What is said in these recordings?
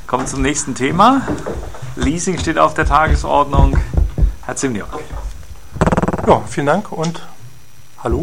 Kommen wir zum nächsten Thema. Leasing steht auf der Tagesordnung. Herr Zimniok. Ja, vielen Dank und hallo.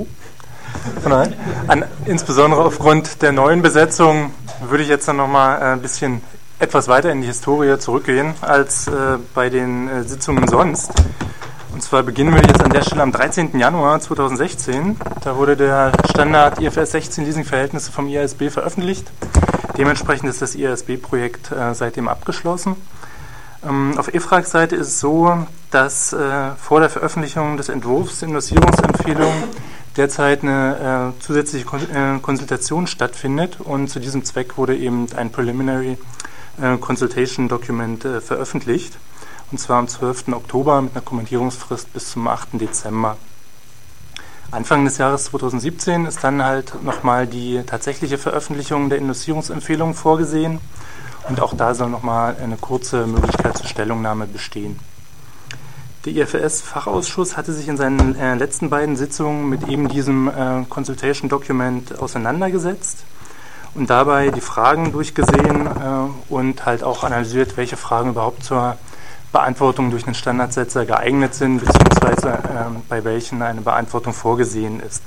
Insbesondere aufgrund der neuen Besetzung würde ich jetzt dann nochmal ein bisschen etwas weiter in die Historie zurückgehen als bei den Sitzungen sonst. Und zwar beginnen wir jetzt an der Stelle am 13. Januar 2016. Da wurde der Standard IFRS 16 Leasingverhältnisse vom IASB veröffentlicht. Dementsprechend ist das IASB-Projekt seitdem abgeschlossen. Auf EFRAG-Seite ist es so, dass vor der Veröffentlichung des Entwurfs der Indexierungsempfehlung derzeit eine zusätzliche Konsultation stattfindet und zu diesem Zweck wurde eben ein Preliminary Consultation Document veröffentlicht, und zwar am 12. Oktober mit einer Kommentierungsfrist bis zum 8. Dezember. Anfang des Jahres 2017 ist dann halt nochmal die tatsächliche Veröffentlichung der Indexierungsempfehlung vorgesehen und auch da soll nochmal eine kurze Möglichkeit zur Stellungnahme bestehen. Der IFRS-Fachausschuss hatte sich in seinen letzten beiden Sitzungen mit eben diesem Consultation Document auseinandergesetzt und dabei die Fragen durchgesehen und halt auch analysiert, welche Fragen überhaupt zur Beantwortung durch einen Standardsetzer geeignet sind, beziehungsweise bei welchen eine Beantwortung vorgesehen ist.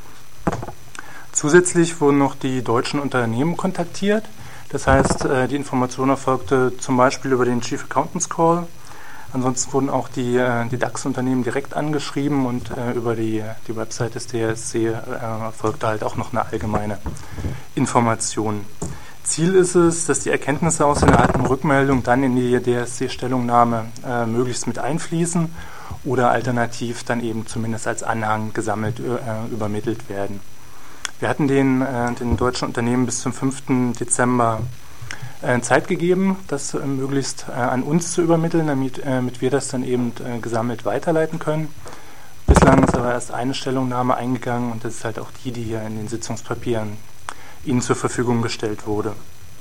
Zusätzlich wurden noch die deutschen Unternehmen kontaktiert. Das heißt, die Information erfolgte zum Beispiel über den Chief Accountants Call. Ansonsten wurden auch die DAX-Unternehmen direkt angeschrieben und über die Website des DSC erfolgte halt auch noch eine allgemeine Information. Ziel ist es, dass die Erkenntnisse aus den erhaltenen Rückmeldungen dann in die DSC-Stellungnahme möglichst mit einfließen oder alternativ dann eben zumindest als Anhang gesammelt übermittelt werden. Wir hatten den deutschen Unternehmen bis zum 5. Dezember Zeit gegeben, das möglichst an uns zu übermitteln, damit wir das dann eben gesammelt weiterleiten können. Bislang ist aber erst eine Stellungnahme eingegangen und das ist halt auch die hier in den Sitzungspapieren Ihnen zur Verfügung gestellt wurde.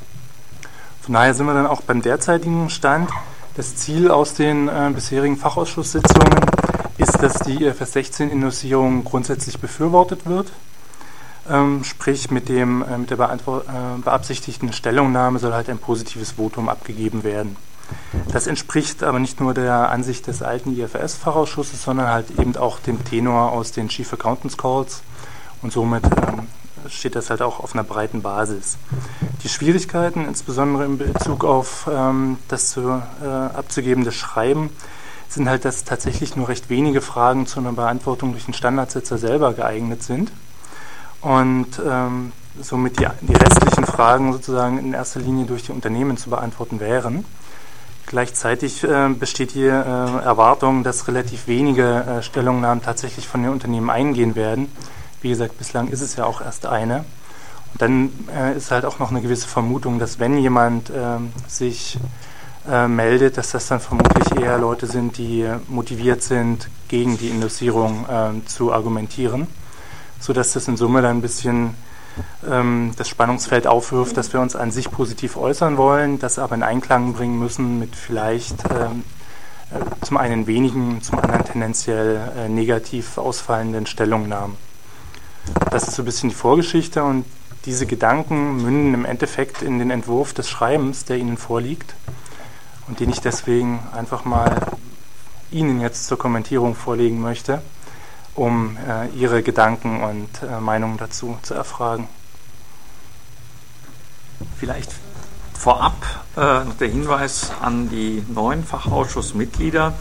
Von daher sind wir dann auch beim derzeitigen Stand. Das Ziel aus den bisherigen Fachausschusssitzungen ist, dass die IFRS 16 Indexierung grundsätzlich befürwortet wird. Sprich, mit der beabsichtigten Stellungnahme soll halt ein positives Votum abgegeben werden. Das entspricht aber nicht nur der Ansicht des alten IFRS-Fachausschusses, sondern halt eben auch dem Tenor aus den Chief Accountants Calls und somit steht das halt auch auf einer breiten Basis. Die Schwierigkeiten, insbesondere in Bezug auf das abzugebende Schreiben, sind halt, dass tatsächlich nur recht wenige Fragen zu einer Beantwortung durch den Standardsetzer selber geeignet sind und somit die restlichen Fragen sozusagen in erster Linie durch die Unternehmen zu beantworten wären. Gleichzeitig besteht hier Erwartung, dass relativ wenige Stellungnahmen tatsächlich von den Unternehmen eingehen werden. Wie gesagt, bislang ist es ja auch erst eine. Und dann ist halt auch noch eine gewisse Vermutung, dass wenn jemand sich meldet, dass das dann vermutlich eher Leute sind, die motiviert sind, gegen die Indexierung zu argumentieren, sodass das in Summe dann ein bisschen das Spannungsfeld aufwirft, dass wir uns an sich positiv äußern wollen, das aber in Einklang bringen müssen mit vielleicht zum einen wenigen, zum anderen tendenziell negativ ausfallenden Stellungnahmen. Das ist so ein bisschen die Vorgeschichte und diese Gedanken münden im Endeffekt in den Entwurf des Schreibens, der Ihnen vorliegt und den ich deswegen einfach mal Ihnen jetzt zur Kommentierung vorlegen möchte, um Ihre Gedanken und Meinungen dazu zu erfragen. Vielleicht vorab noch der Hinweis an die neuen Fachausschussmitglieder.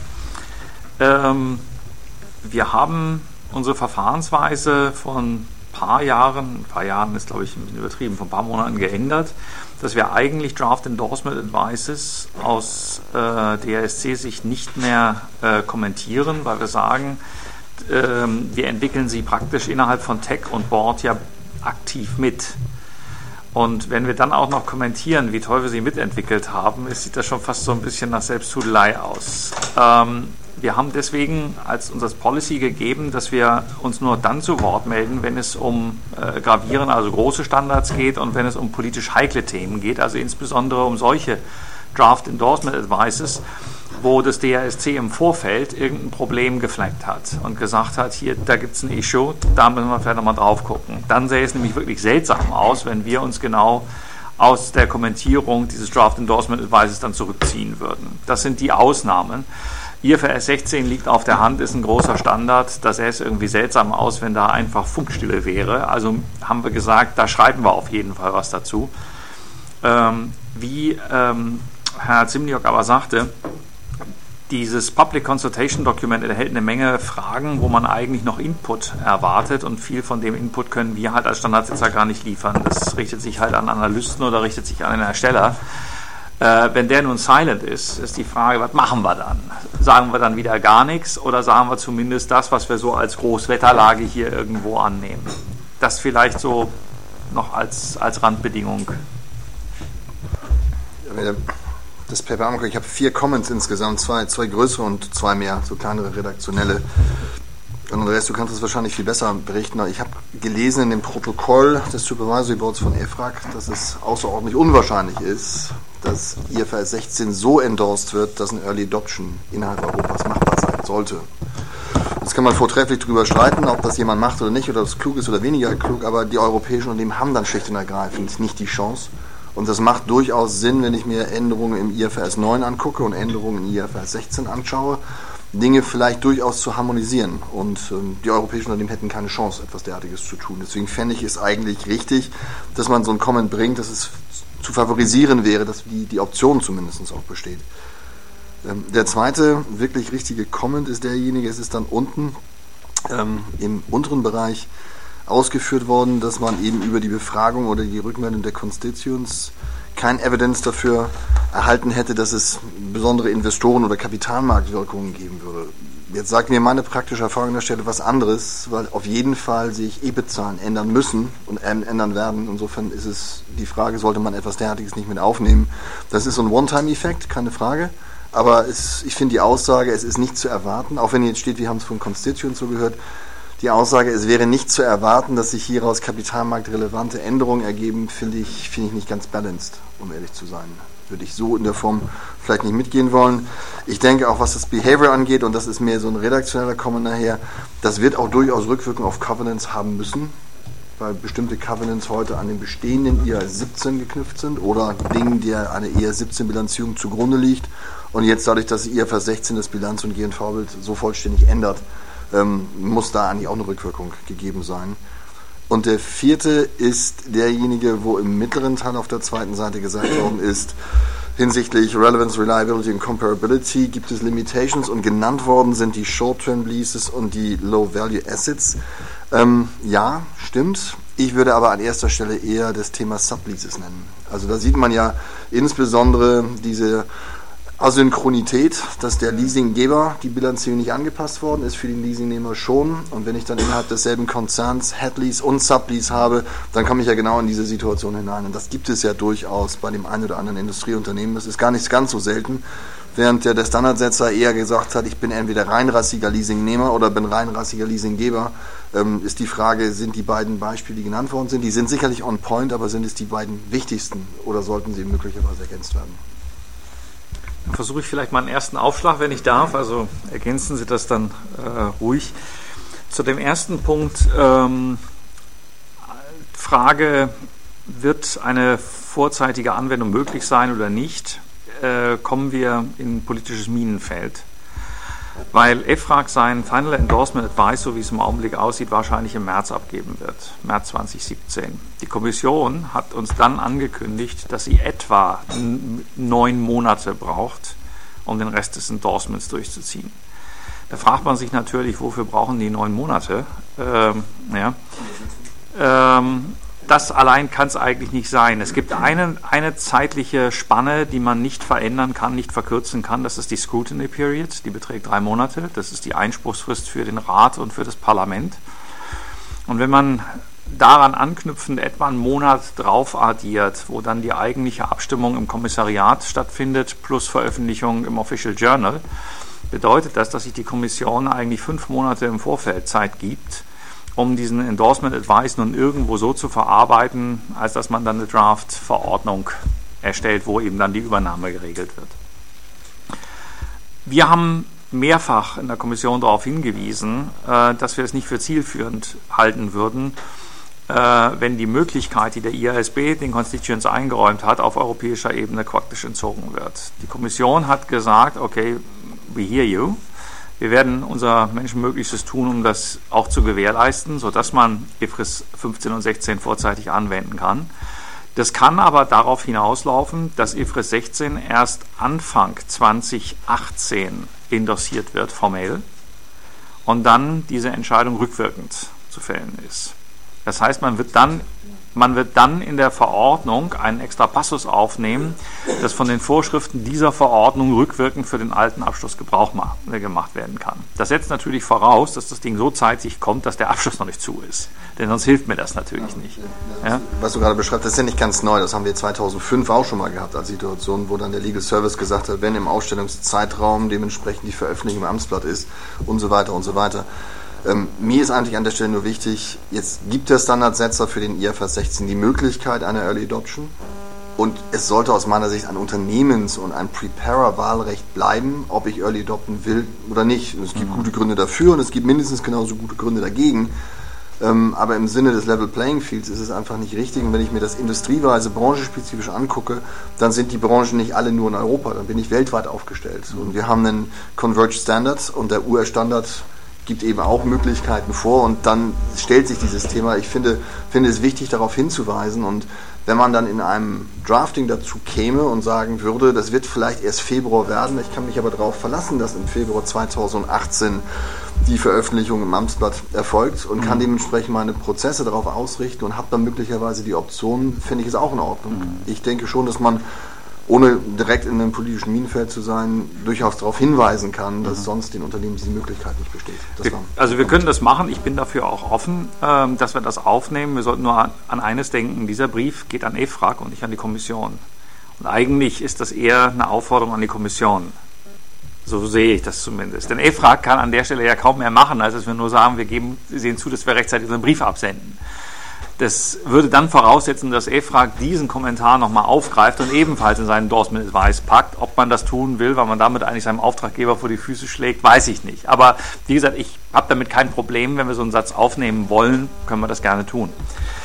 Wir haben unsere Verfahrensweise von ein paar Jahren ist glaube ich ein bisschen übertrieben, von ein paar Monaten geändert, dass wir eigentlich Draft Endorsement Advices aus DSC-Sicht nicht mehr kommentieren, weil wir sagen, wir entwickeln sie praktisch innerhalb von Tech und Board ja aktiv mit. Und wenn wir dann auch noch kommentieren, wie toll wir sie mitentwickelt haben, sieht das schon fast so ein bisschen nach Selbsthudelei aus. Wir haben deswegen als unser Policy gegeben, dass wir uns nur dann zu Wort melden, wenn es um gravierende, also große Standards geht und wenn es um politisch heikle Themen geht, also insbesondere um solche Draft Endorsement Advices, wo das DASC im Vorfeld irgendein Problem geflaggt hat und gesagt hat, hier, da gibt es ein Issue, da müssen wir vielleicht nochmal drauf gucken. Dann sähe es nämlich wirklich seltsam aus, wenn wir uns genau aus der Kommentierung dieses Draft Endorsement Advices dann zurückziehen würden. Das sind die Ausnahmen. IFRS 16 liegt auf der Hand, ist ein großer Standard. Da sähe es irgendwie seltsam aus, wenn da einfach Funkstille wäre. Also haben wir gesagt, da schreiben wir auf jeden Fall was dazu. Wie Herr Zimniok aber sagte, dieses Public Consultation Document enthält eine Menge Fragen, wo man eigentlich noch Input erwartet, und viel von dem Input können wir halt als Standardsetzer gar nicht liefern. Das richtet sich halt an Analysten oder richtet sich an den Ersteller. Wenn der nun silent ist, ist die Frage, was machen wir dann? Sagen wir dann wieder gar nichts oder sagen wir zumindest das, was wir so als Großwetterlage hier irgendwo annehmen? Das vielleicht so noch als Randbedingung. Das Paper angucke, ich habe 4 Comments insgesamt, zwei größere und 2 mehr, so kleinere redaktionelle. Und Andreas, du kannst es wahrscheinlich viel besser berichten. Ich habe gelesen in dem Protokoll des Supervisory Boards von EFRAG, dass es außerordentlich unwahrscheinlich ist, dass IFRS 16 so endorsed wird, dass ein Early Adoption innerhalb Europas machbar sein sollte. Jetzt kann man vortrefflich darüber streiten, ob das jemand macht oder nicht, oder ob es klug ist oder weniger klug, aber die europäischen Unternehmen haben dann schlicht und ergreifend nicht die Chance. Und das macht durchaus Sinn, wenn ich mir Änderungen im IFRS 9 angucke und Änderungen in IFRS 16 anschaue, Dinge vielleicht durchaus zu harmonisieren. Und die europäischen Unternehmen hätten keine Chance, etwas derartiges zu tun. Deswegen fände ich es eigentlich richtig, dass man so ein Comment bringt, dass es zu favorisieren wäre, dass die Option zumindest auch besteht. Der zweite wirklich richtige Comment ist derjenige, es ist dann unten im unteren Bereich ausgeführt worden, dass man eben über die Befragung oder die Rückmeldung der Constituents kein Evidence dafür erhalten hätte, dass es besondere Investoren- oder Kapitalmarktwirkungen geben würde. Jetzt sagt mir meine praktische Erfahrung an der Stelle was anderes, weil auf jeden Fall sich EBIT-Zahlen ändern müssen und ändern werden. Insofern ist es die Frage, sollte man etwas derartiges nicht mit aufnehmen. Das ist so ein One-Time-Effekt, keine Frage. Aber ich finde die Aussage, es ist nicht zu erwarten, auch wenn jetzt steht, wir haben es von Constituents so gehört, die Aussage, es wäre nicht zu erwarten, dass sich hieraus kapitalmarktrelevante Änderungen ergeben, finde ich nicht ganz balanced, um ehrlich zu sein. Würde ich so in der Form vielleicht nicht mitgehen wollen. Ich denke auch, was das Behavior angeht, und das ist mehr so ein redaktioneller Comment nachher, das wird auch durchaus Rückwirkungen auf Covenants haben müssen, weil bestimmte Covenants heute an den bestehenden IAS 17 geknüpft sind oder Dingen, der eine IAS 17 Bilanzierung zugrunde liegt und jetzt dadurch, dass IFRS 16 das Bilanz- und GNV-Bild so vollständig ändert, muss da eigentlich auch eine Rückwirkung gegeben sein. Und der vierte ist derjenige, wo im mittleren Teil auf der zweiten Seite gesagt worden ist, hinsichtlich Relevance, Reliability und Comparability gibt es Limitations und genannt worden sind die Short-Term Leases und die Low-Value Assets. Ja, stimmt. Ich würde aber an erster Stelle eher das Thema Subleases nennen. Also da sieht man ja insbesondere diese Asynchronität, dass der Leasinggeber die Bilanzierung nicht angepasst worden ist, für den Leasingnehmer schon. Und wenn ich dann innerhalb desselben Konzerns Headlease und Sublease habe, dann komme ich ja genau in diese Situation hinein. Und das gibt es ja durchaus bei dem einen oder anderen Industrieunternehmen. Das ist gar nicht ganz so selten. Während der Standardsetzer eher gesagt hat, ich bin entweder reinrassiger Leasingnehmer oder bin reinrassiger Leasinggeber, ist die Frage, sind die beiden Beispiele, die genannt worden sind, die sind sicherlich on point, aber sind es die beiden wichtigsten oder sollten sie möglicherweise ergänzt werden? Dann versuche ich vielleicht mal einen ersten Aufschlag, wenn ich darf. Also ergänzen Sie das dann ruhig. Zu dem ersten Punkt, Frage, wird eine vorzeitige Anwendung möglich sein oder nicht, kommen wir in ein politisches Minenfeld. Weil EFRAG sein Final Endorsement Advice, so wie es im Augenblick aussieht, wahrscheinlich im März abgeben wird, März 2017. Die Kommission hat uns dann angekündigt, dass sie etwa 9 Monate braucht, um den Rest des Endorsements durchzuziehen. Da fragt man sich natürlich, wofür brauchen die 9 Monate? Das allein kann es eigentlich nicht sein. Es gibt eine zeitliche Spanne, die man nicht verändern kann, nicht verkürzen kann. Das ist die Scrutiny Period, die beträgt 3 Monate. Das ist die Einspruchsfrist für den Rat und für das Parlament. Und wenn man daran anknüpfend etwa einen Monat drauf addiert, wo dann die eigentliche Abstimmung im Kommissariat stattfindet, plus Veröffentlichung im Official Journal, bedeutet das, dass sich die Kommission eigentlich 5 Monate im Vorfeld Zeit gibt, um diesen Endorsement Advice nun irgendwo so zu verarbeiten, als dass man dann eine Draft-Verordnung erstellt, wo eben dann die Übernahme geregelt wird. Wir haben mehrfach in der Kommission darauf hingewiesen, dass wir es nicht für zielführend halten würden, wenn die Möglichkeit, die der IASB den Constituents eingeräumt hat, auf europäischer Ebene praktisch entzogen wird. Die Kommission hat gesagt, okay, we hear you. Wir werden unser Menschenmöglichstes tun, um das auch zu gewährleisten, sodass man IFRS 15 und 16 vorzeitig anwenden kann. Das kann aber darauf hinauslaufen, dass IFRS 16 erst Anfang 2018 endossiert wird, formell, und dann diese Entscheidung rückwirkend zu fällen ist. Das heißt, man wird dann in der Verordnung einen extra Passus aufnehmen, dass von den Vorschriften dieser Verordnung rückwirkend für den alten Abschluss Gebrauch gemacht werden kann. Das setzt natürlich voraus, dass das Ding so zeitig kommt, dass der Abschluss noch nicht zu ist. Denn sonst hilft mir das natürlich nicht. Ja? Was du gerade beschreibst, das ist ja nicht ganz neu. Das haben wir 2005 auch schon mal gehabt als Situation, wo dann der Legal Service gesagt hat, wenn im Ausstellungszeitraum dementsprechend die Veröffentlichung im Amtsblatt ist und so weiter und so weiter. Mir ist eigentlich an der Stelle nur wichtig, jetzt gibt der Standardsetzer für den IFRS 16 die Möglichkeit einer Early Adoption und es sollte aus meiner Sicht ein Unternehmens- und ein Preparer-Wahlrecht bleiben, ob ich Early adopten will oder nicht. Und es gibt gute Gründe dafür und es gibt mindestens genauso gute Gründe dagegen. Aber im Sinne des Level Playing Fields ist es einfach nicht richtig. Und wenn ich mir das industrieweise, branchenspezifisch angucke, dann sind die Branchen nicht alle nur in Europa, dann bin ich weltweit aufgestellt. Und wir haben einen Converged Standard und der UR-Standard gibt eben auch Möglichkeiten vor und dann stellt sich dieses Thema. Ich finde es wichtig, darauf hinzuweisen und wenn man dann in einem Drafting dazu käme und sagen würde, das wird vielleicht erst Februar werden, ich kann mich aber darauf verlassen, dass im Februar 2018 die Veröffentlichung im Amtsblatt erfolgt und kann dementsprechend meine Prozesse darauf ausrichten und habe dann möglicherweise die Option, finde ich es auch in Ordnung. Ich denke schon, dass man ohne direkt in einem politischen Minenfeld zu sein, durchaus darauf hinweisen kann, dass sonst den Unternehmen diese Möglichkeit nicht besteht. Wir können das machen, ich bin dafür auch offen, dass wir das aufnehmen. Wir sollten nur an eines denken, dieser Brief geht an EFRAG und nicht an die Kommission. Und eigentlich ist das eher eine Aufforderung an die Kommission. So sehe ich das zumindest. Denn EFRAG kann an der Stelle ja kaum mehr machen, als dass wir nur sagen, wir sehen zu, dass wir rechtzeitig unseren Brief absenden. Das würde dann voraussetzen, dass EFRAG diesen Kommentar nochmal aufgreift und ebenfalls in seinen Endorsement Advice packt. Ob man das tun will, weil man damit eigentlich seinem Auftraggeber vor die Füße schlägt, weiß ich nicht. Aber wie gesagt, ich habe damit kein Problem. Wenn wir so einen Satz aufnehmen wollen, können wir das gerne tun.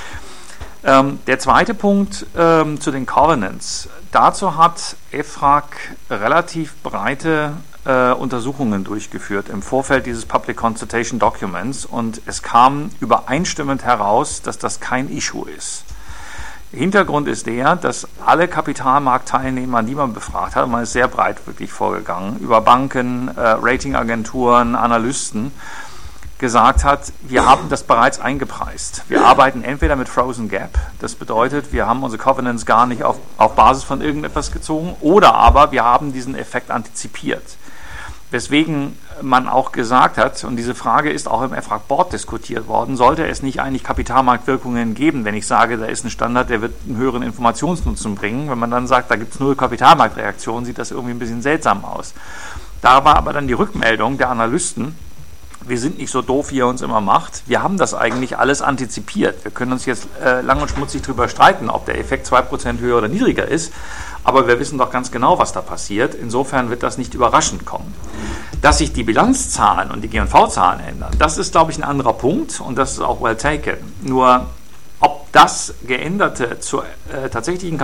Der zweite Punkt zu den Covenants. Dazu hat EFRAG relativ breite Untersuchungen durchgeführt im Vorfeld dieses Public Consultation Documents und es kam übereinstimmend heraus, dass das kein Issue ist. Hintergrund ist der, dass alle Kapitalmarktteilnehmer, die man befragt hat, und man ist sehr breit wirklich vorgegangen, über Banken, Ratingagenturen, Analysten, gesagt hat, wir haben das bereits eingepreist. Wir arbeiten entweder mit Frozen Gap, das bedeutet, wir haben unsere Covenants gar nicht auf Basis von irgendetwas gezogen, oder aber wir haben diesen Effekt antizipiert. Weswegen man auch gesagt hat, und diese Frage ist auch im EFRAG-Board diskutiert worden, sollte es nicht eigentlich Kapitalmarktwirkungen geben, wenn ich sage, da ist ein Standard, der wird einen höheren Informationsnutzen bringen. Wenn man dann sagt, da gibt es 0 Kapitalmarktreaktionen, sieht das irgendwie ein bisschen seltsam aus. Da war aber dann die Rückmeldung der Analysten, wir sind nicht so doof, wie ihr uns immer macht. Wir haben das eigentlich alles antizipiert. Wir können uns jetzt lang und schmutzig darüber streiten, ob der Effekt 2% höher oder niedriger ist. Aber wir wissen doch ganz genau, was da passiert. Insofern wird das nicht überraschend kommen. Dass sich die Bilanzzahlen und die G&V-Zahlen ändern, das ist, glaube ich, ein anderer Punkt. Und das ist auch well taken. Nur, ob das Geänderte zu tatsächlichen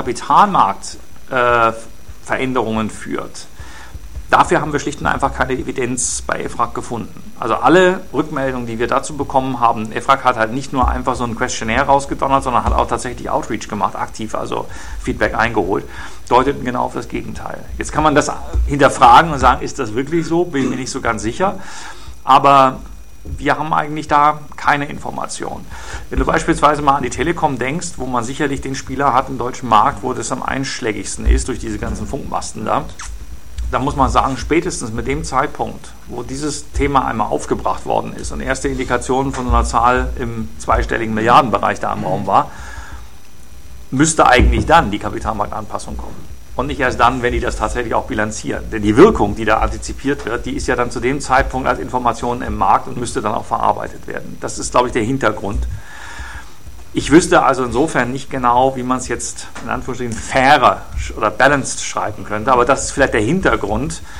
Kapitalmarktveränderungen führt, dafür haben wir schlicht und einfach keine Evidenz bei EFRAG gefunden. Also alle Rückmeldungen, die wir dazu bekommen haben, EFRAG hat halt nicht nur einfach so ein Questionnaire rausgedonnert, sondern hat auch tatsächlich Outreach gemacht, aktiv, also Feedback eingeholt, deuteten genau auf das Gegenteil. Jetzt kann man das hinterfragen und sagen, ist das wirklich so? Bin ich mir nicht so ganz sicher. Aber wir haben eigentlich da keine Information. Wenn du beispielsweise mal an die Telekom denkst, wo man sicherlich den Spieler hat im deutschen Markt, wo das am einschlägigsten ist durch diese ganzen Funkmasten da, dann muss man sagen, spätestens mit dem Zeitpunkt, wo dieses Thema einmal aufgebracht worden ist und erste Indikationen von einer Zahl im zweistelligen Milliardenbereich da im Raum war, müsste eigentlich dann die Kapitalmarktanpassung kommen. Und nicht erst dann, wenn die das tatsächlich auch bilanzieren. Denn die Wirkung, die da antizipiert wird, die ist ja dann zu dem Zeitpunkt als Information im Markt und müsste dann auch verarbeitet werden. Das ist, glaube ich, der Hintergrund. Ich wüsste also insofern nicht genau, wie man es jetzt in Anführungsstrichen fairer oder balanced schreiben könnte, aber das ist vielleicht der Hintergrund,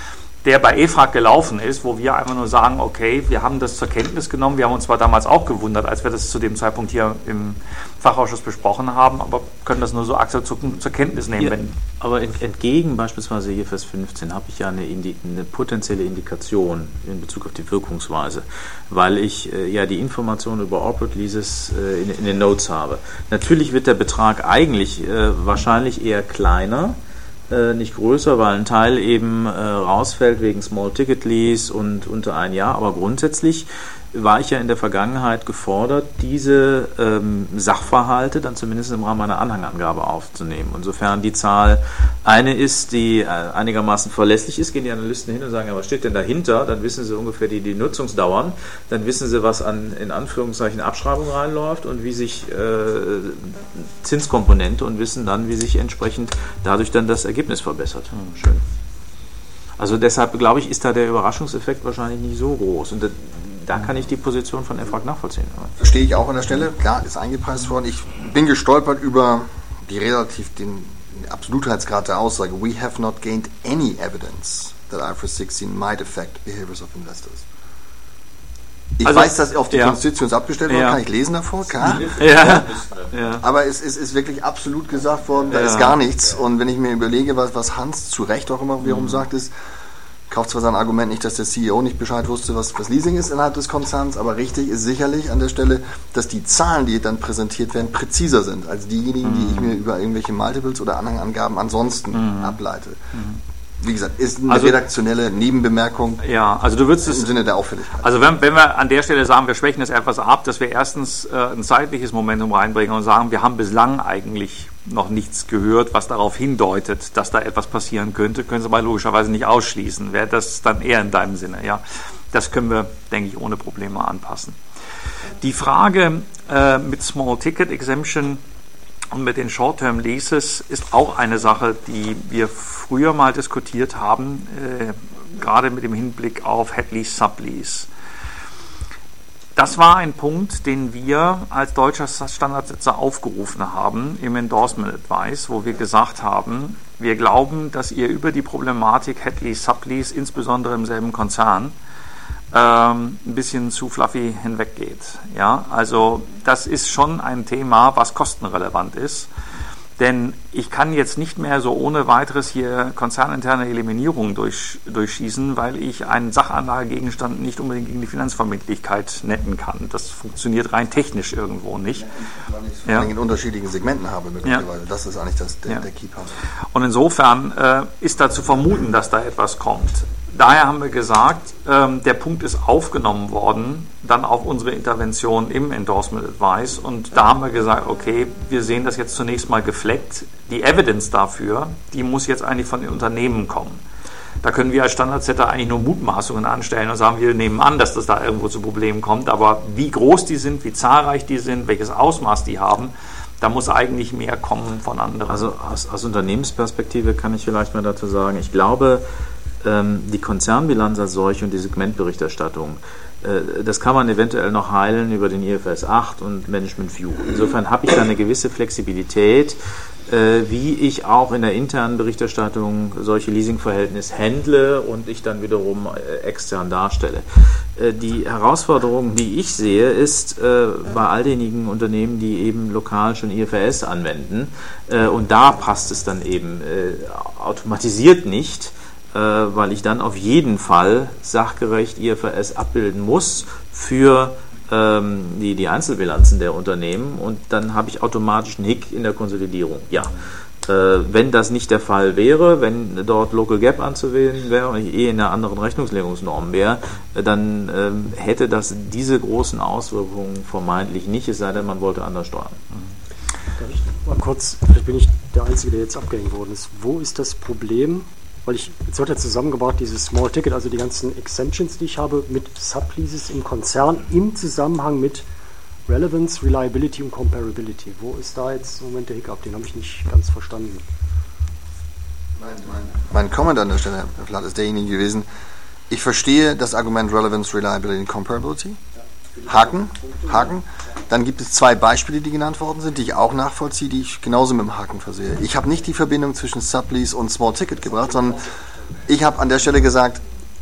der bei EFRAG gelaufen ist, wo wir einfach nur sagen, okay, wir haben das zur Kenntnis genommen, wir haben uns zwar damals auch gewundert, als wir das zu dem Zeitpunkt hier im Fachausschuss besprochen haben, aber können das nur so aktuell zur Kenntnis nehmen. Ja, aber entgegen beispielsweise IFRS 15 habe ich ja eine potenzielle Indikation in Bezug auf die Wirkungsweise, weil ich ja die Informationen über Corporate Leases in den Notes habe. Natürlich wird der Betrag eigentlich wahrscheinlich eher kleiner, nicht größer, weil ein Teil eben rausfällt wegen Small Ticket Lease und unter ein Jahr, aber grundsätzlich war ich ja in der Vergangenheit gefordert, diese Sachverhalte dann zumindest im Rahmen einer Anhangangabe aufzunehmen. Insofern die Zahl eine ist, die einigermaßen verlässlich ist, gehen die Analysten hin und sagen, ja, was steht denn dahinter? Dann wissen sie ungefähr die Nutzungsdauern, dann wissen sie, was an in Anführungszeichen Abschreibung reinläuft und wie sich Zinskomponente und wissen dann, wie sich entsprechend dadurch dann das Ergebnis verbessert. Schön. Also deshalb, glaube ich, ist da der Überraschungseffekt wahrscheinlich nicht so groß. Und da kann ich die Position von EFRAG nachvollziehen. Verstehe ich auch an der Stelle. Klar, ist eingepreist worden. Ich bin gestolpert über den Absolutheitsgrad der Aussage. We have not gained any evidence that IFRS 16 might affect behaviors of investors. Ich weiß, dass auf die Konstitution abgestellt wurde, kann ich lesen davor, klar. Ja. Aber es ist wirklich absolut gesagt worden, da ist gar nichts. Und wenn ich mir überlege, was Hans zu Recht auch immer wiederum sagt, ist, kauft zwar sein Argument nicht, dass der CEO nicht Bescheid wusste, was Leasing ist innerhalb des Konzerns, aber richtig ist sicherlich an der Stelle, dass die Zahlen, die dann präsentiert werden, präziser sind als diejenigen, die ich mir über irgendwelche Multiples oder Anhangangaben ansonsten ableite. Wie gesagt, ist eine redaktionelle Nebenbemerkung. Ja, also du würdest im Sinne der Auffälligkeit. Also wenn wir an der Stelle sagen, wir schwächen das etwas ab, dass wir erstens ein zeitliches Momentum reinbringen und sagen, wir haben bislang eigentlich noch nichts gehört, was darauf hindeutet, dass da etwas passieren könnte, können Sie aber logischerweise nicht ausschließen. Wäre das dann eher in deinem Sinne? Ja, das können wir, denke ich, ohne Probleme anpassen. Die Frage mit Small Ticket Exemption und mit den Short-Term Leases ist auch eine Sache, die wir früher mal diskutiert haben, gerade mit dem Hinblick auf Head-Lease, Sublease. Das war ein Punkt, den wir als deutscher Standardsetzer aufgerufen haben im Endorsement Advice, wo wir gesagt haben, wir glauben, dass ihr über die Problematik Head-Lease, Sublease, insbesondere im selben Konzern, ein bisschen zu fluffy hinweggeht. Ja, also das ist schon ein Thema, was kostenrelevant ist, denn ich kann jetzt nicht mehr so ohne weiteres hier konzerninterne Eliminierungen durchschießen, weil ich einen Sachanlagegegenstand nicht unbedingt gegen die Finanzverbindlichkeit netten kann. Das funktioniert rein technisch irgendwo nicht. Weil ich es vor allem in unterschiedlichen Segmenten habe möglicherweise. Das ist eigentlich der Key-Part. Und insofern ist da zu vermuten, dass da etwas kommt. Daher haben wir gesagt, der Punkt ist aufgenommen worden, dann auf unsere Intervention im Endorsement Advice, und da haben wir gesagt, okay, wir sehen das jetzt zunächst mal gefleckt. Die Evidence dafür, die muss jetzt eigentlich von den Unternehmen kommen. Da können wir als Standardsetter eigentlich nur Mutmaßungen anstellen und sagen, wir nehmen an, dass das da irgendwo zu Problemen kommt, aber wie groß die sind, wie zahlreich die sind, welches Ausmaß die haben, da muss eigentlich mehr kommen von anderen. Also aus Unternehmensperspektive kann ich vielleicht mal dazu sagen, ich glaube, die Konzernbilanz als solche und die Segmentberichterstattung, das kann man eventuell noch heilen über den IFRS 8 und Management View. Insofern habe ich da eine gewisse Flexibilität, wie ich auch in der internen Berichterstattung solche Leasingverhältnisse handle und ich dann wiederum extern darstelle. Die Herausforderung, die ich sehe, ist bei all denjenigen Unternehmen, die eben lokal schon IFRS anwenden, und da passt es dann eben automatisiert nicht, weil ich dann auf jeden Fall sachgerecht IFRS abbilden muss für die Einzelbilanzen der Unternehmen, und dann habe ich automatisch einen Hick in der Konsolidierung. Ja, wenn das nicht der Fall wäre, wenn dort Local Gap anzuwählen wäre und ich in einer anderen Rechnungslegungsnorm wäre, dann hätte das diese großen Auswirkungen vermeintlich nicht, es sei denn, man wollte anders steuern. Darf ich mal kurz, vielleicht bin ich der Einzige, der jetzt abgehängt worden ist. Wo ist das Problem? Weil jetzt wird ja zusammengebracht, dieses Small Ticket, also die ganzen Exemptions, die ich habe, mit Subleases im Konzern im Zusammenhang mit Relevance, Reliability und Comparability. Wo ist da jetzt im Moment der Hiccup? Den habe ich nicht ganz verstanden. Mein Comment an der Stelle, Herr Flatt, ist derjenige gewesen, ich verstehe das Argument Relevance, Reliability und Comparability. Haken. Dann gibt es 2 Beispiele, die genannt worden sind, die ich auch nachvollziehe, die ich genauso mit dem Haken versehe. Ich habe nicht die Verbindung zwischen Sublease und Small Ticket gebracht, sondern ich habe an der Stelle gesagt,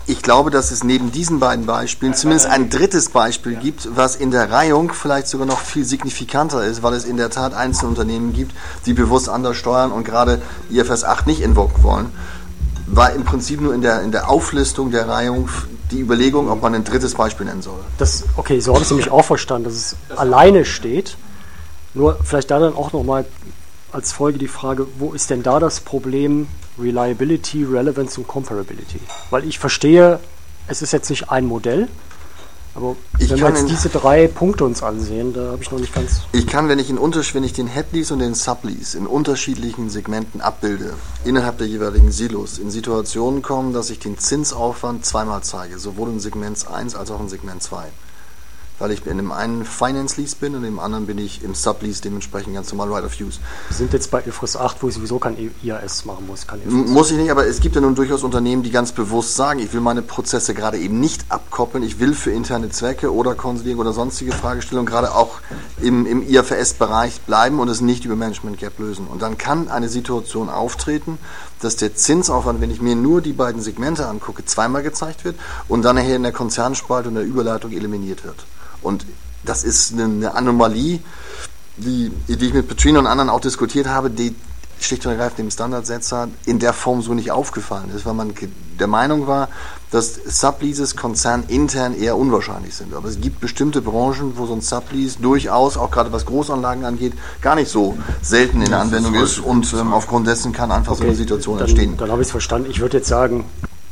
Ich glaube, dass es neben diesen beiden Beispielen zumindest ein drittes Beispiel gibt, was in der Reihung vielleicht sogar noch viel signifikanter ist, weil es in der Tat einzelne Unternehmen gibt, die bewusst anders steuern und gerade IFRS 8 nicht invoken wollen. War im Prinzip nur in der Auflistung der Reihung die Überlegung, ob man ein drittes Beispiel nennen soll. Okay, so habe ich es nämlich auch verstanden, dass es alleine steht. Nur vielleicht da dann auch nochmal als Folge die Frage, wo ist denn da das Problem Reliability, Relevance und Comparability? Weil ich verstehe, es ist jetzt nicht ein Modell, aber wenn wir jetzt diese 3 Punkte uns ansehen, da habe ich noch nicht ganz... Ich kann, wenn ich den Headlease und den Sublease in unterschiedlichen Segmenten abbilde, innerhalb der jeweiligen Silos, in Situationen kommen, dass ich den Zinsaufwand zweimal zeige, sowohl in Segment 1 als auch in Segment 2. Weil ich in dem einen Finance Lease bin und in dem anderen bin ich im Sublease dementsprechend ganz normal Right of Use. Wir sind jetzt bei IFRS 8, wo ich sowieso kein IAS machen muss. Muss ich nicht, aber es gibt ja nun durchaus Unternehmen, die ganz bewusst sagen, ich will meine Prozesse gerade eben nicht abkoppeln, ich will für interne Zwecke oder Konsolidierung oder sonstige Fragestellungen gerade auch im IFRS-Bereich bleiben und es nicht über Management Gap lösen. Und dann kann eine Situation auftreten, dass der Zinsaufwand, wenn ich mir nur die beiden Segmente angucke, zweimal gezeigt wird und dann nachher in der Konzernspalte und der Überleitung eliminiert wird. Und das ist eine Anomalie, die ich mit Petrino und anderen auch diskutiert habe, die schlicht und ergreifend dem Standardsetzer in der Form so nicht aufgefallen ist, weil man der Meinung war, dass Subleases konzernintern eher unwahrscheinlich sind. Aber es gibt bestimmte Branchen, wo so ein Sublease durchaus, auch gerade was Großanlagen angeht, gar nicht so selten in der Anwendung ist und aufgrund dessen kann einfach so eine Situation entstehen. Dann habe ich es verstanden. Ich würde jetzt sagen,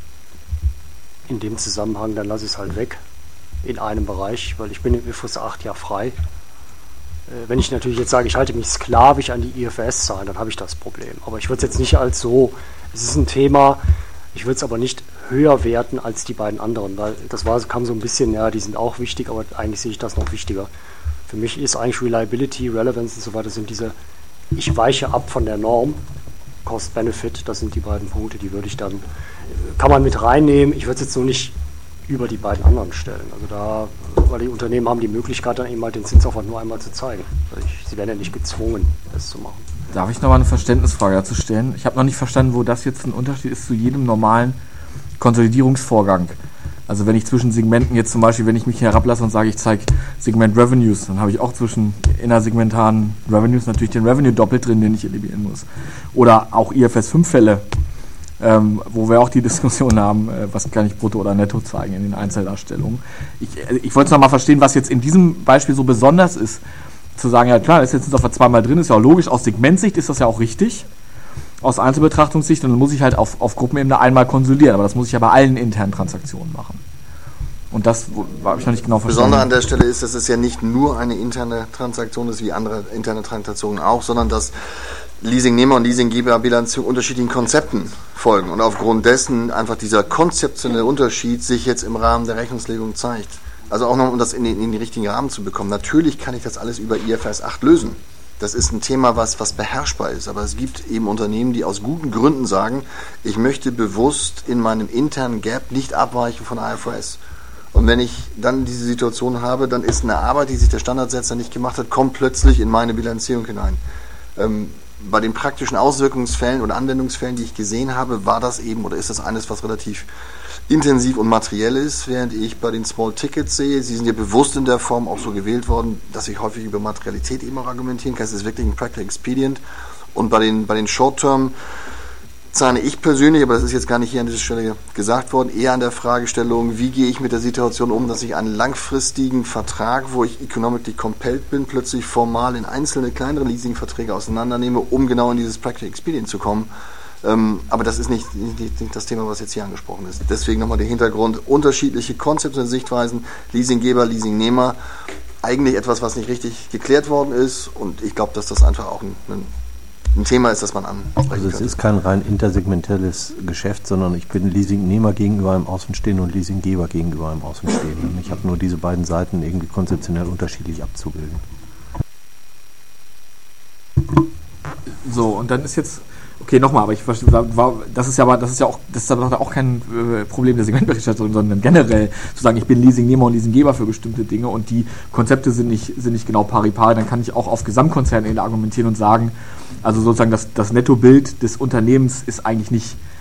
in dem Zusammenhang, dann lasse ich es halt weg. In einem Bereich, weil ich bin im IFRS 8 ja frei. Wenn ich natürlich jetzt sage, ich halte mich sklavisch an die IFRS-Zahlen, dann habe ich das Problem. Aber ich würde es jetzt nicht als so, es ist ein Thema, ich würde es aber nicht höher werten als die beiden anderen, weil kam so ein bisschen, ja, die sind auch wichtig, aber eigentlich sehe ich das noch wichtiger. Für mich ist eigentlich Reliability, Relevance und so weiter sind diese, ich weiche ab von der Norm, Cost-Benefit, das sind die beiden Punkte, die würde ich dann, kann man mit reinnehmen, ich würde es jetzt so nicht über die beiden anderen stellen. Also weil die Unternehmen haben die Möglichkeit, dann eben halt den Zinsaufwand nur einmal zu zeigen. Sie werden ja nicht gezwungen, das zu machen. Darf ich noch mal eine Verständnisfrage dazu stellen? Ich habe noch nicht verstanden, wo das jetzt ein Unterschied ist zu jedem normalen Konsolidierungsvorgang. Also wenn ich zwischen Segmenten jetzt zum Beispiel, wenn ich mich herablasse und sage, ich zeige Segment Revenues, dann habe ich auch zwischen innersegmentaren Revenues natürlich den Revenue doppelt drin, den ich eliminieren muss. Oder auch IFRS 5 Fälle, wo wir auch die Diskussion haben, was kann ich brutto oder netto zeigen in den Einzeldarstellungen. Ich wollte es nochmal verstehen, was jetzt in diesem Beispiel so besonders ist, zu sagen, ja klar, das ist jetzt auf zweimal drin, ist ja auch logisch, aus Segmentsicht ist das ja auch richtig, aus Einzelbetrachtungssicht, und dann muss ich halt auf Gruppenebene einmal konsolidieren, aber das muss ich ja bei allen internen Transaktionen machen. Und das habe ich noch nicht genau verstanden. Besonders an der Stelle ist, dass es ja nicht nur eine interne Transaktion ist, wie andere interne Transaktionen auch, sondern dass Leasingnehmer und Leasinggeberbilanzierung unterschiedlichen Konzepten folgen und aufgrund dessen einfach dieser konzeptionelle Unterschied sich jetzt im Rahmen der Rechnungslegung zeigt. Also auch noch, um das in den richtigen Rahmen zu bekommen. Natürlich kann ich das alles über IFRS 8 lösen. Das ist ein Thema, was beherrschbar ist, aber es gibt eben Unternehmen, die aus guten Gründen sagen, ich möchte bewusst in meinem internen Gap nicht abweichen von IFRS. Und wenn ich dann diese Situation habe, dann ist eine Arbeit, die sich der Standardsetzer nicht gemacht hat, kommt plötzlich in meine Bilanzierung hinein. Bei den praktischen Auswirkungsfällen oder Anwendungsfällen, die ich gesehen habe, war das eben oder ist das eines, was relativ intensiv und materiell ist, während ich bei den Small Tickets sehe, sie sind ja bewusst in der Form auch so gewählt worden, dass ich häufig über Materialität eben auch argumentieren kann. Es ist wirklich ein Practical Expedient. Und bei den Short-Term zahne ich persönlich, aber das ist jetzt gar nicht hier an dieser Stelle gesagt worden, eher an der Fragestellung, wie gehe ich mit der Situation um, dass ich einen langfristigen Vertrag, wo ich economically compelled bin, plötzlich formal in einzelne kleinere Leasingverträge auseinandernehme, um genau in dieses Practical Expedient zu kommen. Aber das ist nicht das Thema, was jetzt hier angesprochen ist. Deswegen nochmal der Hintergrund, unterschiedliche Konzepte und Sichtweisen, Leasinggeber, Leasingnehmer, eigentlich etwas, was nicht richtig geklärt worden ist, und ich glaube, dass das einfach auch ein Thema ist, das man ansprechen Also es ist kein rein intersegmentelles Geschäft, sondern ich bin Leasingnehmer gegenüber einem Außenstehenden und Leasinggeber gegenüber einem Außenstehenden. Ich habe nur diese beiden Seiten irgendwie konzeptionell unterschiedlich abzubilden. So, und dann ist jetzt, okay, nochmal, aber das ist auch kein Problem der Segmentberichterstattung, sondern generell zu sagen, ich bin Leasingnehmer und Leasinggeber für bestimmte Dinge und die Konzepte sind nicht genau pari pari, dann kann ich auch auf Gesamtkonzernebene argumentieren und sagen, also sozusagen das Nettobild des Unternehmens ist eigentlich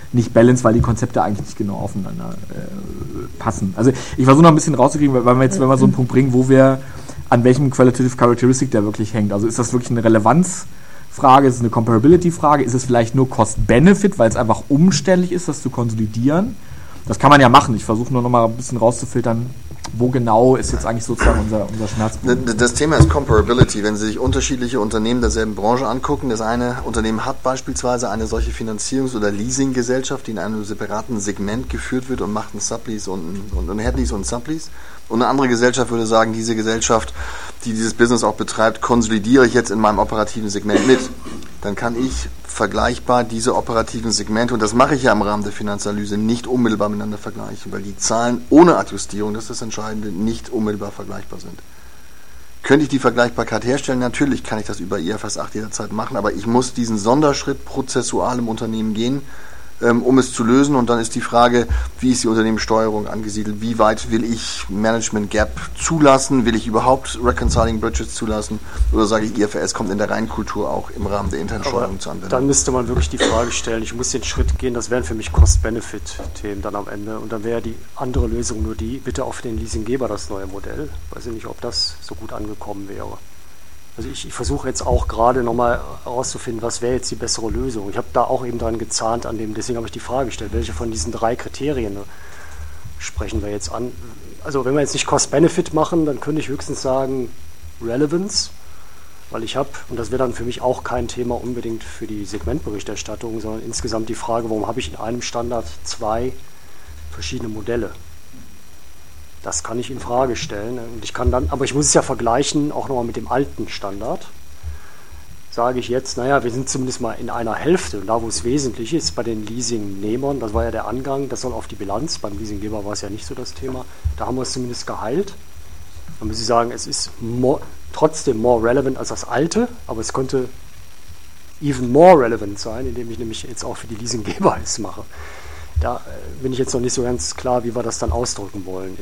nicht balanced, weil die Konzepte eigentlich nicht genau aufeinander passen. Also ich versuche noch ein bisschen rauszukriegen, weil wir jetzt, wenn wir so einen Punkt bringen, wo wir an welchem Qualitative Characteristic der wirklich hängt. Also ist das wirklich eine Relevanzfrage, ist es eine Comparability-Frage, ist es vielleicht nur Cost-Benefit, weil es einfach umständlich ist, das zu konsolidieren? Das kann man ja machen. Ich versuche nur noch mal ein bisschen rauszufiltern, wo genau ist jetzt eigentlich sozusagen unser Schmerzpunkt. Das Thema ist Comparability. Wenn Sie sich unterschiedliche Unternehmen derselben Branche angucken, das eine Unternehmen hat beispielsweise eine solche Finanzierungs- oder Leasinggesellschaft, die in einem separaten Segment geführt wird und macht einen Sublease und einen Headlease und einen Sublease. Und eine andere Gesellschaft würde sagen, diese Gesellschaft, die dieses Business auch betreibt, konsolidiere ich jetzt in meinem operativen Segment mit. Dann kann ich vergleichbar diese operativen Segmente, und das mache ich ja im Rahmen der Finanzanalyse, nicht unmittelbar miteinander vergleichen, weil die Zahlen ohne Adjustierung, das ist das Entscheidende, nicht unmittelbar vergleichbar sind. Könnte ich die Vergleichbarkeit herstellen? Natürlich kann ich das über IFRS 8 jederzeit machen, aber ich muss diesen Sonderschritt prozessual im Unternehmen gehen, um es zu lösen. Und dann ist die Frage, wie ist die Unternehmenssteuerung angesiedelt? Wie weit will ich Management Gap zulassen? Will ich überhaupt Reconciling Bridges zulassen? Oder sage ich, IFRS kommt in der Reinkultur auch im Rahmen der internen Steuerung zur Anwendung? Dann müsste man wirklich die Frage stellen, ich muss den Schritt gehen, das wären für mich Cost-Benefit-Themen dann am Ende. Und dann wäre die andere Lösung nur die, bitte auf den Leasinggeber das neue Modell. Weiß ich nicht, ob das so gut angekommen wäre. Also ich versuche jetzt auch gerade nochmal herauszufinden, was wäre jetzt die bessere Lösung. Ich habe da auch eben dran gezahnt, deswegen habe ich die Frage gestellt, welche von diesen 3 Kriterien sprechen wir jetzt an. Also wenn wir jetzt nicht Cost-Benefit machen, dann könnte ich höchstens sagen Relevance, weil ich habe, und das wäre dann für mich auch kein Thema unbedingt für die Segmentberichterstattung, sondern insgesamt die Frage, warum habe ich in einem Standard 2 verschiedene Modelle? Das kann ich in Frage stellen. Und ich kann dann, aber ich muss es ja vergleichen, auch nochmal mit dem alten Standard. Sage ich jetzt, naja, wir sind zumindest mal in einer Hälfte. Und da, wo es wesentlich ist, bei den Leasingnehmern, das war ja der Angang, das soll auf die Bilanz. Beim Leasinggeber war es ja nicht so das Thema. Da haben wir es zumindest geheilt. Dann muss ich sagen, es ist trotzdem more relevant als das alte, aber es könnte even more relevant sein, indem ich nämlich jetzt auch für die Leasinggeber es mache. Da bin ich jetzt noch nicht so ganz klar, wie wir das dann ausdrücken wollen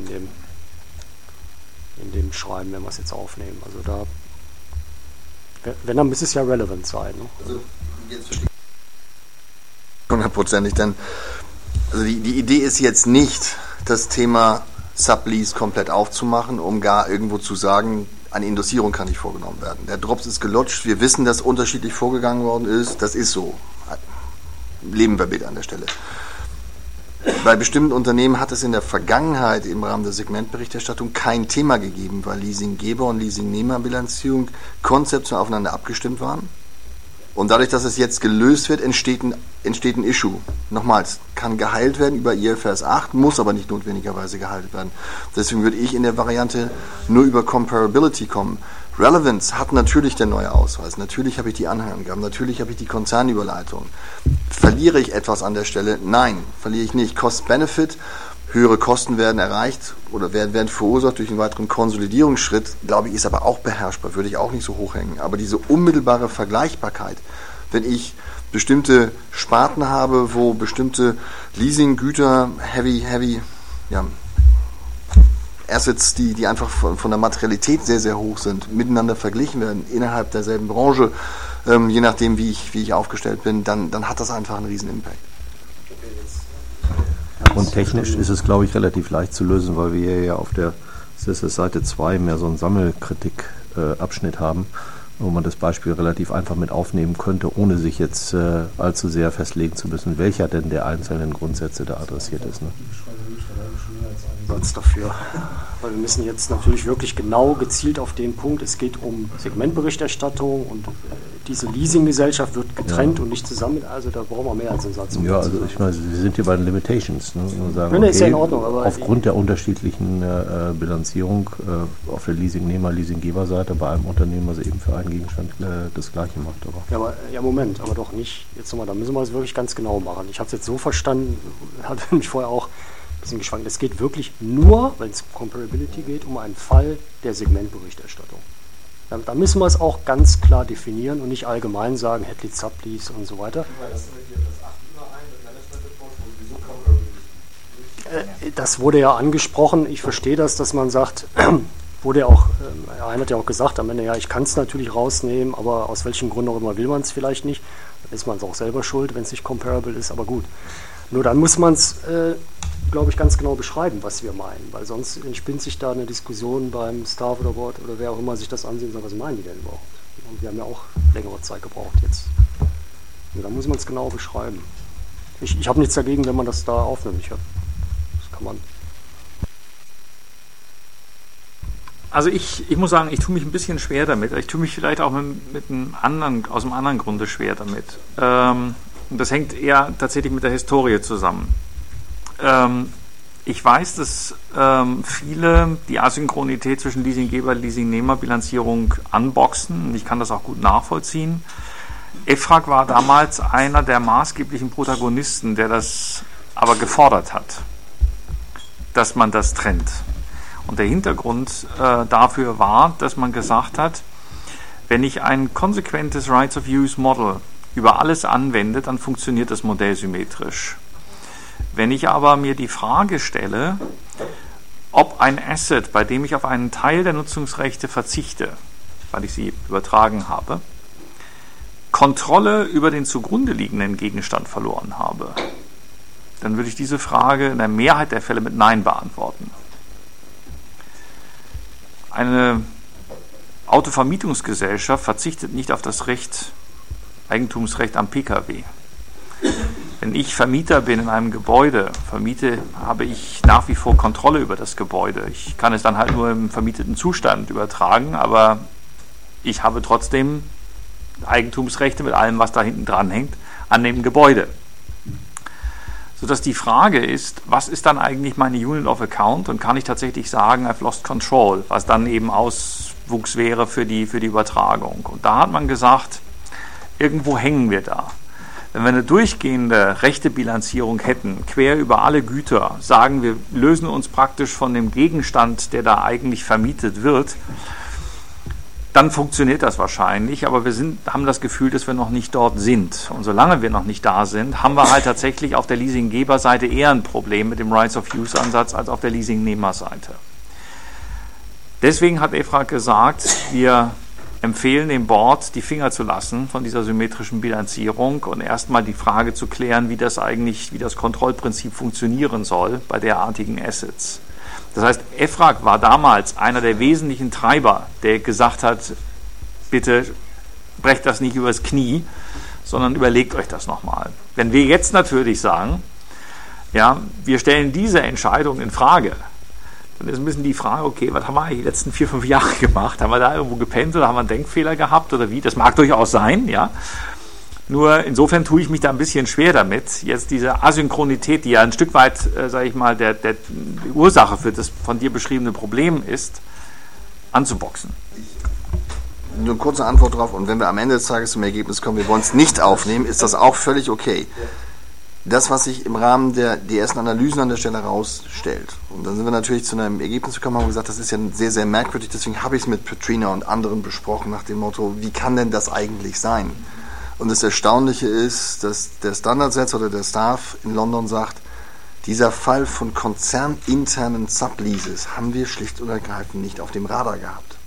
in dem Schreiben, wenn wir es jetzt aufnehmen. Also da, wenn, dann müsste es ja relevant sein. Ne? Also jetzt verstehe ich 100%, denn also die Idee ist jetzt nicht, das Thema Sublease komplett aufzumachen, um gar irgendwo zu sagen, eine Indosierung kann nicht vorgenommen werden. Der Drops ist gelutscht, wir wissen, dass unterschiedlich vorgegangen worden ist, das ist so. Leben wir bitte an der Stelle. Bei bestimmten Unternehmen hat es in der Vergangenheit im Rahmen der Segmentberichterstattung kein Thema gegeben, weil Leasinggeber und Leasingnehmerbilanzierung konzeptionell aufeinander abgestimmt waren. Und dadurch, dass es jetzt gelöst wird, entsteht ein Issue. Nochmals, kann geheilt werden über IFRS 8, muss aber nicht notwendigerweise geheilt werden. Deswegen würde ich in der Variante nur über Comparability kommen. Relevance hat natürlich der neue Ausweis, natürlich habe ich die Anhangangaben, natürlich habe ich die Konzernüberleitung. Verliere ich etwas an der Stelle? Nein, verliere ich nicht. Cost-Benefit, höhere Kosten werden erreicht oder werden verursacht durch einen weiteren Konsolidierungsschritt, glaube ich, ist aber auch beherrschbar, würde ich auch nicht so hochhängen. Aber diese unmittelbare Vergleichbarkeit, wenn ich bestimmte Sparten habe, wo bestimmte Leasinggüter, heavy, Assets, die einfach von der Materialität sehr, sehr hoch sind, miteinander verglichen werden, innerhalb derselben Branche, je nachdem, wie ich aufgestellt bin, dann hat das einfach einen riesen Impact. Und technisch ist es, glaube ich, relativ leicht zu lösen, weil wir ja auf der Seite 2 mehr so einen Sammelkritik-Abschnitt haben, wo man das Beispiel relativ einfach mit aufnehmen könnte, ohne sich jetzt allzu sehr festlegen zu müssen, welcher denn der einzelnen Grundsätze da adressiert ist. Ne? Dafür. Weil wir müssen jetzt natürlich wirklich genau gezielt auf den Punkt, es geht um Segmentberichterstattung und diese Leasinggesellschaft wird getrennt und nicht zusammen, also da brauchen wir mehr als einen Satz. Ja, also ich meine, wir sind hier bei den Limitations. Ne? Wir sagen, ist ja in Ordnung, aber aufgrund der unterschiedlichen Bilanzierung auf der Leasingnehmer-Leasinggeber-Seite bei einem Unternehmen, was eben für einen Gegenstand das Gleiche macht. Aber. Ja, Moment, aber doch nicht. Jetzt nochmal, da müssen wir es wirklich ganz genau machen. Ich habe es jetzt so verstanden, hatte mich vorher auch bisschen geschwankt. Es geht wirklich nur, wenn es um Comparability geht, um einen Fall der Segmentberichterstattung. Da müssen wir es auch ganz klar definieren und nicht allgemein sagen, Headlease, Sublease und so weiter. Das wurde ja angesprochen. Ich verstehe das, dass man sagt, wurde ja auch, einer hat ja auch gesagt am Ende, ja, ich kann es natürlich rausnehmen, aber aus welchem Grund auch immer will man es vielleicht nicht. Dann ist man es auch selber schuld, wenn es nicht comparable ist, aber gut. Nur dann muss man es, glaube ich, ganz genau beschreiben, was wir meinen, weil sonst entspinnt sich da eine Diskussion beim Staff oder Board oder wer auch immer sich das ansieht und sagt, was meinen die denn überhaupt? Und wir haben ja auch längere Zeit gebraucht jetzt. Und da muss man es genau beschreiben. Ich habe nichts dagegen, wenn man das da aufnimmt. Das kann man. Also ich muss sagen, ich tue mich ein bisschen schwer damit. Ich tue mich vielleicht auch aus einem anderen Grunde schwer damit. Und das hängt eher tatsächlich mit der Historie zusammen. Ich weiß, dass viele die Asynchronität zwischen Leasinggeber und Leasingnehmer-Bilanzierung unboxen. Und ich kann das auch gut nachvollziehen. EFRAG war damals einer der maßgeblichen Protagonisten, der das aber gefordert hat, dass man das trennt. Und der Hintergrund dafür war, dass man gesagt hat, wenn ich ein konsequentes Rights-of-Use-Model über alles anwende, dann funktioniert das Modell symmetrisch. Wenn ich aber mir die Frage stelle, ob ein Asset, bei dem ich auf einen Teil der Nutzungsrechte verzichte, weil ich sie übertragen habe, Kontrolle über den zugrunde liegenden Gegenstand verloren habe, dann würde ich diese Frage in der Mehrheit der Fälle mit Nein beantworten. Eine Autovermietungsgesellschaft verzichtet nicht auf das Eigentumsrecht am Pkw. Wenn ich Vermieter bin in einem Gebäude, habe ich nach wie vor Kontrolle über das Gebäude. Ich kann es dann halt nur im vermieteten Zustand übertragen, aber ich habe trotzdem Eigentumsrechte mit allem, was da hinten dran hängt, an dem Gebäude. Sodass die Frage ist, was ist dann eigentlich meine Unit of Account und kann ich tatsächlich sagen, I've lost control, was dann eben Auswuchs wäre für die Übertragung. Und da hat man gesagt, irgendwo hängen wir da. Wenn wir eine durchgehende Rechtebilanzierung hätten, quer über alle Güter, sagen wir, lösen uns praktisch von dem Gegenstand, der da eigentlich vermietet wird, dann funktioniert das wahrscheinlich, aber wir haben das Gefühl, dass wir noch nicht dort sind. Und solange wir noch nicht da sind, haben wir halt tatsächlich auf der Leasinggeberseite eher ein Problem mit dem Rights-of-Use-Ansatz als auf der Leasingnehmerseite. Deswegen hat EFRAG gesagt, wir empfehlen dem Board, die Finger zu lassen von dieser symmetrischen Bilanzierung und erstmal die Frage zu klären, wie das Kontrollprinzip funktionieren soll bei derartigen Assets. Das heißt, EFRAG war damals einer der wesentlichen Treiber, der gesagt hat, bitte brecht das nicht übers Knie, sondern überlegt euch das nochmal. Wenn wir jetzt natürlich sagen, ja, wir stellen diese Entscheidung in Frage, dann ist ein bisschen die Frage, okay, was haben wir eigentlich die letzten 4-5 Jahre gemacht? Haben wir da irgendwo gepennt oder haben wir einen Denkfehler gehabt oder wie? Das mag durchaus sein, ja. Nur insofern tue ich mich da ein bisschen schwer damit, jetzt diese Asynchronität, die ja ein Stück weit, sage ich mal, der Ursache für das von dir beschriebene Problem ist, anzuboxen. Nur eine kurze Antwort drauf, und wenn wir am Ende des Tages zum Ergebnis kommen, wir wollen es nicht aufnehmen, ist das auch völlig okay. Das, was sich im Rahmen der ersten Analysen an der Stelle herausstellt, und dann sind wir natürlich zu einem Ergebnis gekommen, haben gesagt, das ist ja sehr, sehr merkwürdig, deswegen habe ich es mit Petrina und anderen besprochen, nach dem Motto, wie kann denn das eigentlich sein? Und das Erstaunliche ist, dass der Standardsetzer oder der Staff in London sagt, dieser Fall von konzerninternen Subleases haben wir schlicht und ergreifend nicht auf dem Radar gehabt.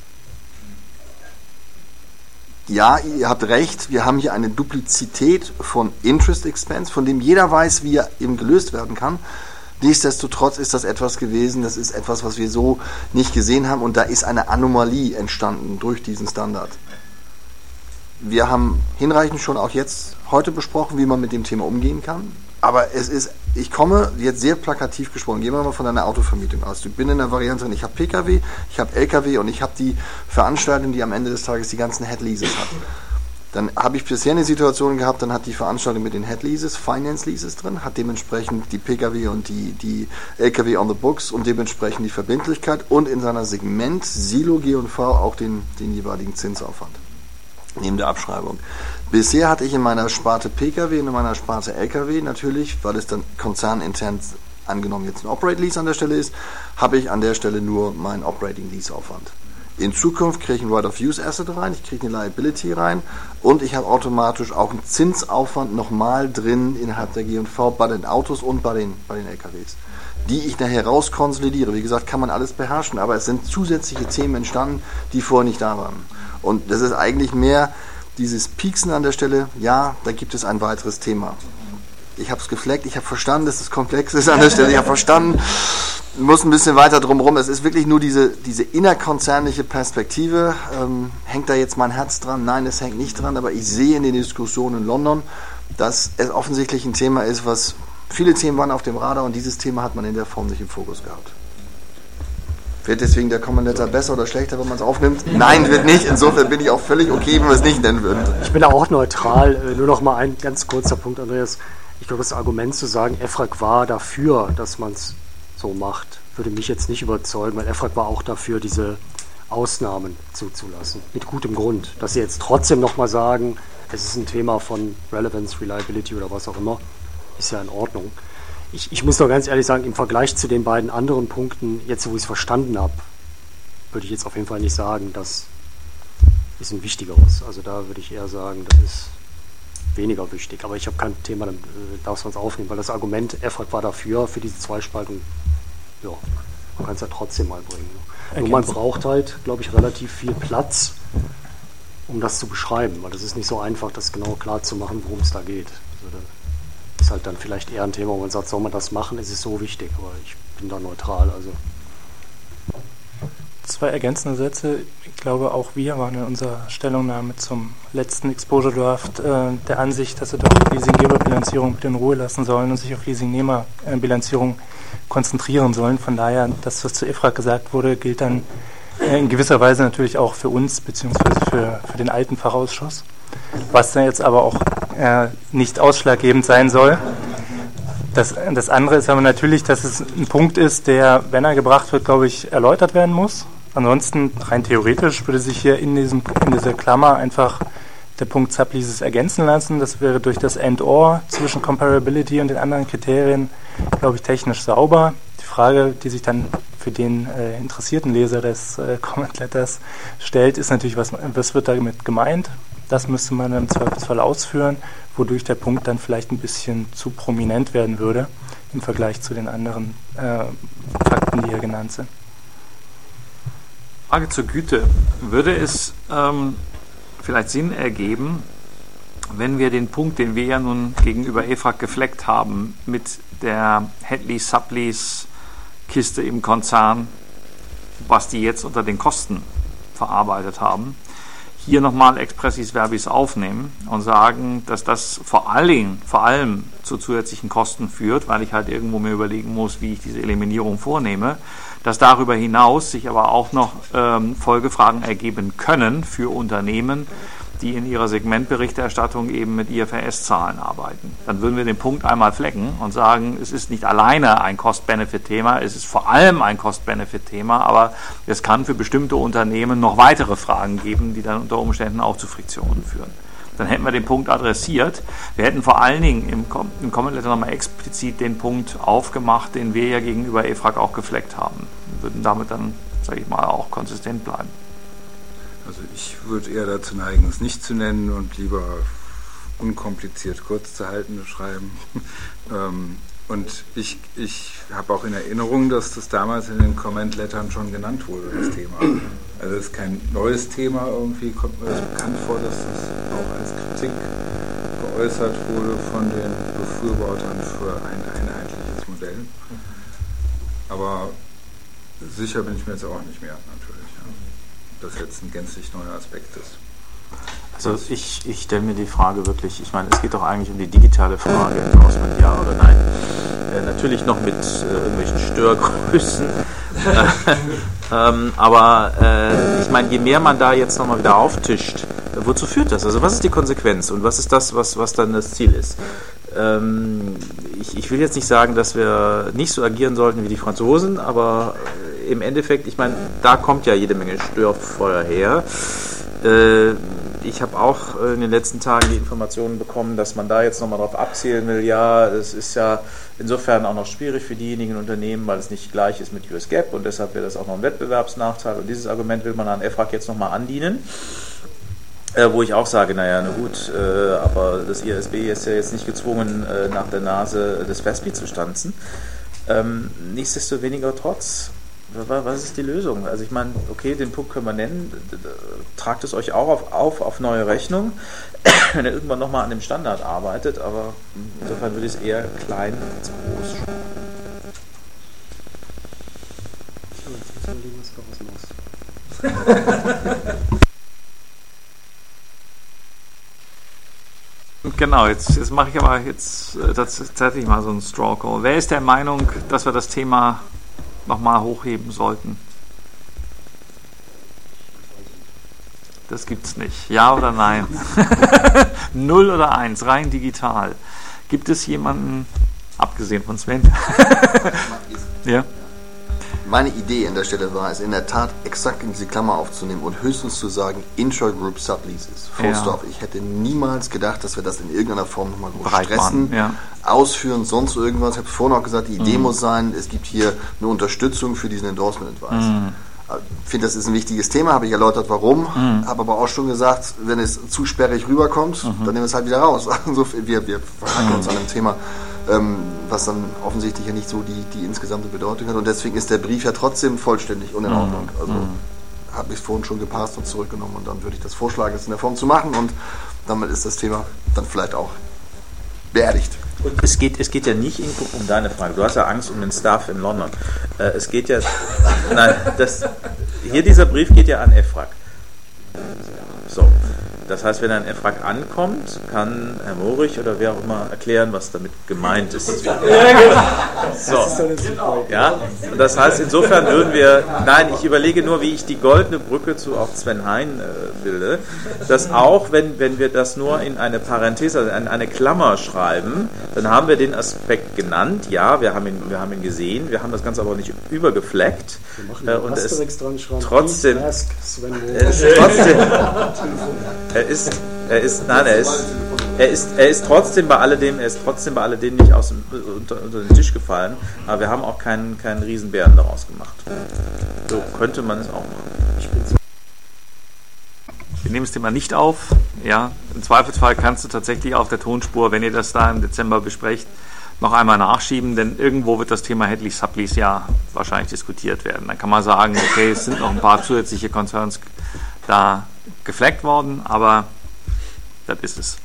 Ja, ihr habt recht, wir haben hier eine Duplizität von Interest Expense, von dem jeder weiß, wie er eben gelöst werden kann. Nichtsdestotrotz ist das etwas gewesen, das ist etwas, was wir so nicht gesehen haben, und da ist eine Anomalie entstanden durch diesen Standard. Wir haben hinreichend schon auch jetzt heute besprochen, wie man mit dem Thema umgehen kann. Aber ich komme jetzt sehr plakativ gesprochen, gehen wir mal von einer Autovermietung aus. Ich bin in der Variante, ich habe Pkw, ich habe Lkw und ich habe die Veranstaltung, die am Ende des Tages die ganzen Headleases hat. Dann habe ich bisher eine Situation gehabt, dann hat die Veranstaltung mit den Headleases, Finance Leases drin, hat dementsprechend die Pkw und die Lkw on the books und dementsprechend die Verbindlichkeit und in seiner Segment Silo G&V auch den jeweiligen Zinsaufwand neben der Abschreibung. Bisher hatte ich in meiner Sparte Pkw und in meiner Sparte Lkw natürlich, weil es dann konzernintern angenommen jetzt ein Operate Lease an der Stelle ist, habe ich an der Stelle nur meinen Operating Lease Aufwand. In Zukunft kriege ich ein Right-of-Use-Asset rein, ich kriege eine Liability rein und ich habe automatisch auch einen Zinsaufwand nochmal drin innerhalb der G&V bei den Autos und bei den LKWs, die ich nachher rauskonsolidiere. Wie gesagt, kann man alles beherrschen, aber es sind zusätzliche Themen entstanden, die vorher nicht da waren. Und das ist eigentlich mehr dieses Pieksen an der Stelle, ja, da gibt es ein weiteres Thema. Ich habe es gefleckt, ich habe verstanden, dass es komplex ist an der Stelle, ich habe verstanden, muss ein bisschen weiter drum rum. Es ist wirklich nur diese innerkonzernliche Perspektive. Hängt da jetzt mein Herz dran? Nein, es hängt nicht dran, aber ich sehe in den Diskussionen in London, dass es offensichtlich ein Thema ist, was viele Themen waren auf dem Radar und dieses Thema hat man in der Form nicht im Fokus gehabt. Wird deswegen der Common Letter besser oder schlechter, wenn man es aufnimmt? Nein, wird nicht. Insofern bin ich auch völlig okay, wenn wir es nicht nennen würden. Ich bin da auch neutral. Nur noch mal ein ganz kurzer Punkt, Andreas. Ich glaube, das Argument zu sagen, EFRAG war dafür, dass man es so macht, würde mich jetzt nicht überzeugen, weil EFRAG war auch dafür, diese Ausnahmen zuzulassen. Mit gutem Grund. Dass sie jetzt trotzdem nochmal sagen, es ist ein Thema von Relevance, Reliability oder was auch immer, ist ja in Ordnung. Ich muss doch ganz ehrlich sagen, im Vergleich zu den beiden anderen Punkten, jetzt wo ich es verstanden habe, würde ich jetzt auf jeden Fall nicht sagen, das ist ein wichtigeres. Also da würde ich eher sagen, das ist weniger wichtig. Aber ich habe kein Thema, dann darf man es aufnehmen, weil das Argument, EFRAG war dafür, für diese Zweispaltung, ja, man kann es ja trotzdem mal bringen. Nur man braucht halt, glaube ich, relativ viel Platz, um das zu beschreiben, weil das ist nicht so einfach, das genau klar zu machen, worum es da geht. Also da ist halt dann vielleicht eher ein Thema, wo man sagt, soll man das machen, es ist so wichtig, aber ich bin da neutral. Also. 2 ergänzende Sätze. Ich glaube, auch wir waren in unserer Stellungnahme zum letzten Exposure Draft der Ansicht, dass sie doch die Leasinggeberbilanzierung bitte in Ruhe lassen sollen und sich auf Leasingnehmerbilanzierung konzentrieren sollen. Von daher, das, was zu EFRAG gesagt wurde, gilt dann in gewisser Weise natürlich auch für uns, beziehungsweise für den alten Fachausschuss, was dann jetzt aber auch nicht ausschlaggebend sein soll. Das andere ist aber natürlich, dass es ein Punkt ist, der, wenn er gebracht wird, glaube ich, erläutert werden muss. Ansonsten, rein theoretisch, würde sich hier in dieser Klammer einfach der Punkt Subleases ergänzen lassen. Das wäre durch das And/or zwischen Comparability und den anderen Kriterien, glaube ich, technisch sauber. Die Frage, die sich dann für den interessierten Leser des Comment Letters stellt, ist natürlich, was wird damit gemeint? Das müsste man im Zweifelsfall ausführen, wodurch der Punkt dann vielleicht ein bisschen zu prominent werden würde im Vergleich zu den anderen Fakten, die hier genannt sind. Frage zur Güte. Würde es vielleicht Sinn ergeben, wenn wir den Punkt, den wir ja nun gegenüber EFRAG gefleckt haben, mit der Headlease-Sublease-Kiste im Konzern, was die jetzt unter den Kosten verarbeitet haben, hier nochmal expressis verbis aufnehmen und sagen, dass das vor allem zu zusätzlichen Kosten führt, weil ich halt irgendwo mir überlegen muss, wie ich diese Eliminierung vornehme, dass darüber hinaus sich aber auch noch Folgefragen ergeben können für Unternehmen, die in ihrer Segmentberichterstattung eben mit IFRS-Zahlen arbeiten. Dann würden wir den Punkt einmal flecken und sagen, es ist nicht alleine ein Cost-Benefit-Thema, es ist vor allem ein Cost-Benefit-Thema, aber es kann für bestimmte Unternehmen noch weitere Fragen geben, die dann unter Umständen auch zu Friktionen führen. Dann hätten wir den Punkt adressiert. Wir hätten vor allen Dingen im Comment Letter nochmal explizit den Punkt aufgemacht, den wir ja gegenüber EFRAG auch gefleckt haben. Wir würden damit dann, sage ich mal, auch konsistent bleiben. Also ich würde eher dazu neigen, es nicht zu nennen und lieber unkompliziert kurz zu halten schreiben. Und ich habe auch in Erinnerung, dass das damals in den Comment-Lettern schon genannt wurde, das Thema. Also es ist kein neues Thema, irgendwie kommt mir das bekannt vor, dass das auch als Kritik geäußert wurde von den Befürwortern für ein einheitliches Modell. Aber sicher bin ich mir jetzt auch nicht mehr, natürlich. Ja. Das jetzt ein gänzlich neuer Aspekt ist. Also ich stelle mir die Frage wirklich, ich meine, es geht doch eigentlich um die digitale Frage, Endorsement ja oder nein. Natürlich noch mit irgendwelchen Störgrößen. Aber ich meine, je mehr man da jetzt nochmal wieder auftischt, wozu führt das? Also was ist die Konsequenz und was ist das, was dann das Ziel ist? Ich will jetzt nicht sagen, dass wir nicht so agieren sollten wie die Franzosen, aber im Endeffekt, ich meine, da kommt ja jede Menge Störfeuer her. Ich habe auch in den letzten Tagen die Informationen bekommen, dass man da jetzt nochmal drauf abzählen will. Ja, es ist ja insofern auch noch schwierig für diejenigen Unternehmen, weil es nicht gleich ist mit US GAAP und deshalb wäre das auch noch ein Wettbewerbsnachteil. Und dieses Argument will man an EFRAG jetzt nochmal andienen. Wo ich auch sage, naja, na gut, aber das IASB ist ja jetzt nicht gezwungen, nach der Nase des FASB zu stanzen. Nichtsdestoweniger trotz Was ist die Lösung? Also ich meine, okay, den Punkt können wir nennen, tragt es euch auch auf neue Rechnung, wenn ihr irgendwann nochmal an dem Standard arbeitet, aber insofern würde ich es eher klein als groß schauen. Genau, jetzt mache ich aber tatsächlich mal so einen Straw Call. Wer ist der Meinung, dass wir das Thema nochmal hochheben sollten? Das gibt's nicht. Ja oder nein? 0 oder 1, rein digital. Gibt es jemanden, abgesehen von Sven? Ja. Meine Idee an der Stelle war es in der Tat exakt in diese Klammer aufzunehmen und höchstens zu sagen Intra-Group Subleases. Full stop. Ich hätte niemals gedacht, dass wir das in irgendeiner Form nochmal groß stressen, ausführen, sonst irgendwas. Ich habe vorhin auch gesagt, die Idee muss sein, es gibt hier eine Unterstützung für diesen Endorsement Advice. Ich finde, das ist ein wichtiges Thema, habe ich erläutert, warum. Habe aber auch schon gesagt, wenn es zu sperrig rüberkommt, dann nehmen wir es halt wieder raus. Also wir verhaken uns an einem Thema, was dann offensichtlich ja nicht so die insgesamte Bedeutung hat. Und deswegen ist der Brief ja trotzdem vollständig und in Ordnung. Also habe ich es vorhin schon gepasst und zurückgenommen und dann würde ich das vorschlagen, es in der Form zu machen und damit ist das Thema dann vielleicht auch beerdigt. Und es geht ja nicht um deine Frage. Du hast ja Angst um den Staff in London. Es geht ja... Nein, dieser Brief geht ja an EFRAG. So. Das heißt, wenn ein EFRAG ankommt, kann Herr Morich oder wer auch immer erklären, was damit gemeint ist. So. Ja, das heißt, insofern würden wir, nein, ich überlege nur, wie ich die goldene Brücke zu auch Sven Hein bilde, dass auch, wenn wir das nur in eine Parenthese, also in eine Klammer schreiben, dann haben wir den Aspekt genannt, ja, wir haben ihn gesehen, wir haben das Ganze aber nicht übergefleckt. Und es trotzdem, er ist trotzdem bei alledem nicht unter den Tisch gefallen, aber wir haben auch keinen Riesenbären daraus gemacht. So könnte man es auch machen. Wir nehmen das Thema nicht auf. Ja, im Zweifelsfall kannst du tatsächlich auf der Tonspur, wenn ihr das da im Dezember besprecht, noch einmal nachschieben, denn irgendwo wird das Thema Headley Sublease ja wahrscheinlich diskutiert werden. Dann kann man sagen, okay, es sind noch ein paar zusätzliche Concerns da gefleckt worden, aber das ist es.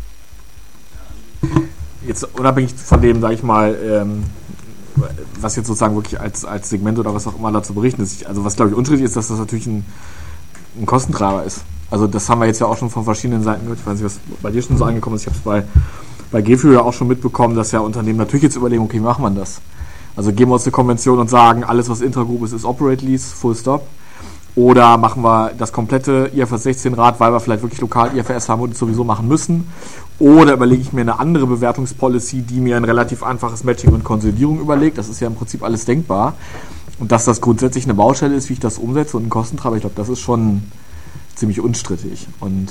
Jetzt unabhängig von dem, sage ich mal, was jetzt sozusagen wirklich als Segment oder was auch immer dazu berichten ist, also was glaube ich unstrittig ist, dass das natürlich ein Kostentreiber ist. Also das haben wir jetzt ja auch schon von verschiedenen Seiten gehört. Ich weiß nicht, was bei dir schon so angekommen ist. Ich habe es bei GFÜ ja auch schon mitbekommen, dass ja Unternehmen natürlich jetzt überlegen, okay, wie macht man das? Also geben wir uns eine Konvention und sagen, alles was Intragroup ist Operate Lease, full stop. Oder machen wir das komplette IFRS 16 Rad, weil wir vielleicht wirklich lokal IFRS haben und es sowieso machen müssen. Oder überlege ich mir eine andere Bewertungspolicy, die mir ein relativ einfaches Matching und Konsolidierung überlegt. Das ist ja im Prinzip alles denkbar. Und dass das grundsätzlich eine Baustelle ist, wie ich das umsetze und ein Kostentreiber, ich glaube, das ist schon ziemlich unstrittig. Und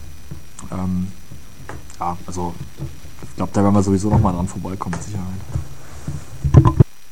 also ich glaube, da werden wir sowieso nochmal dran vorbeikommen, mit Sicherheit.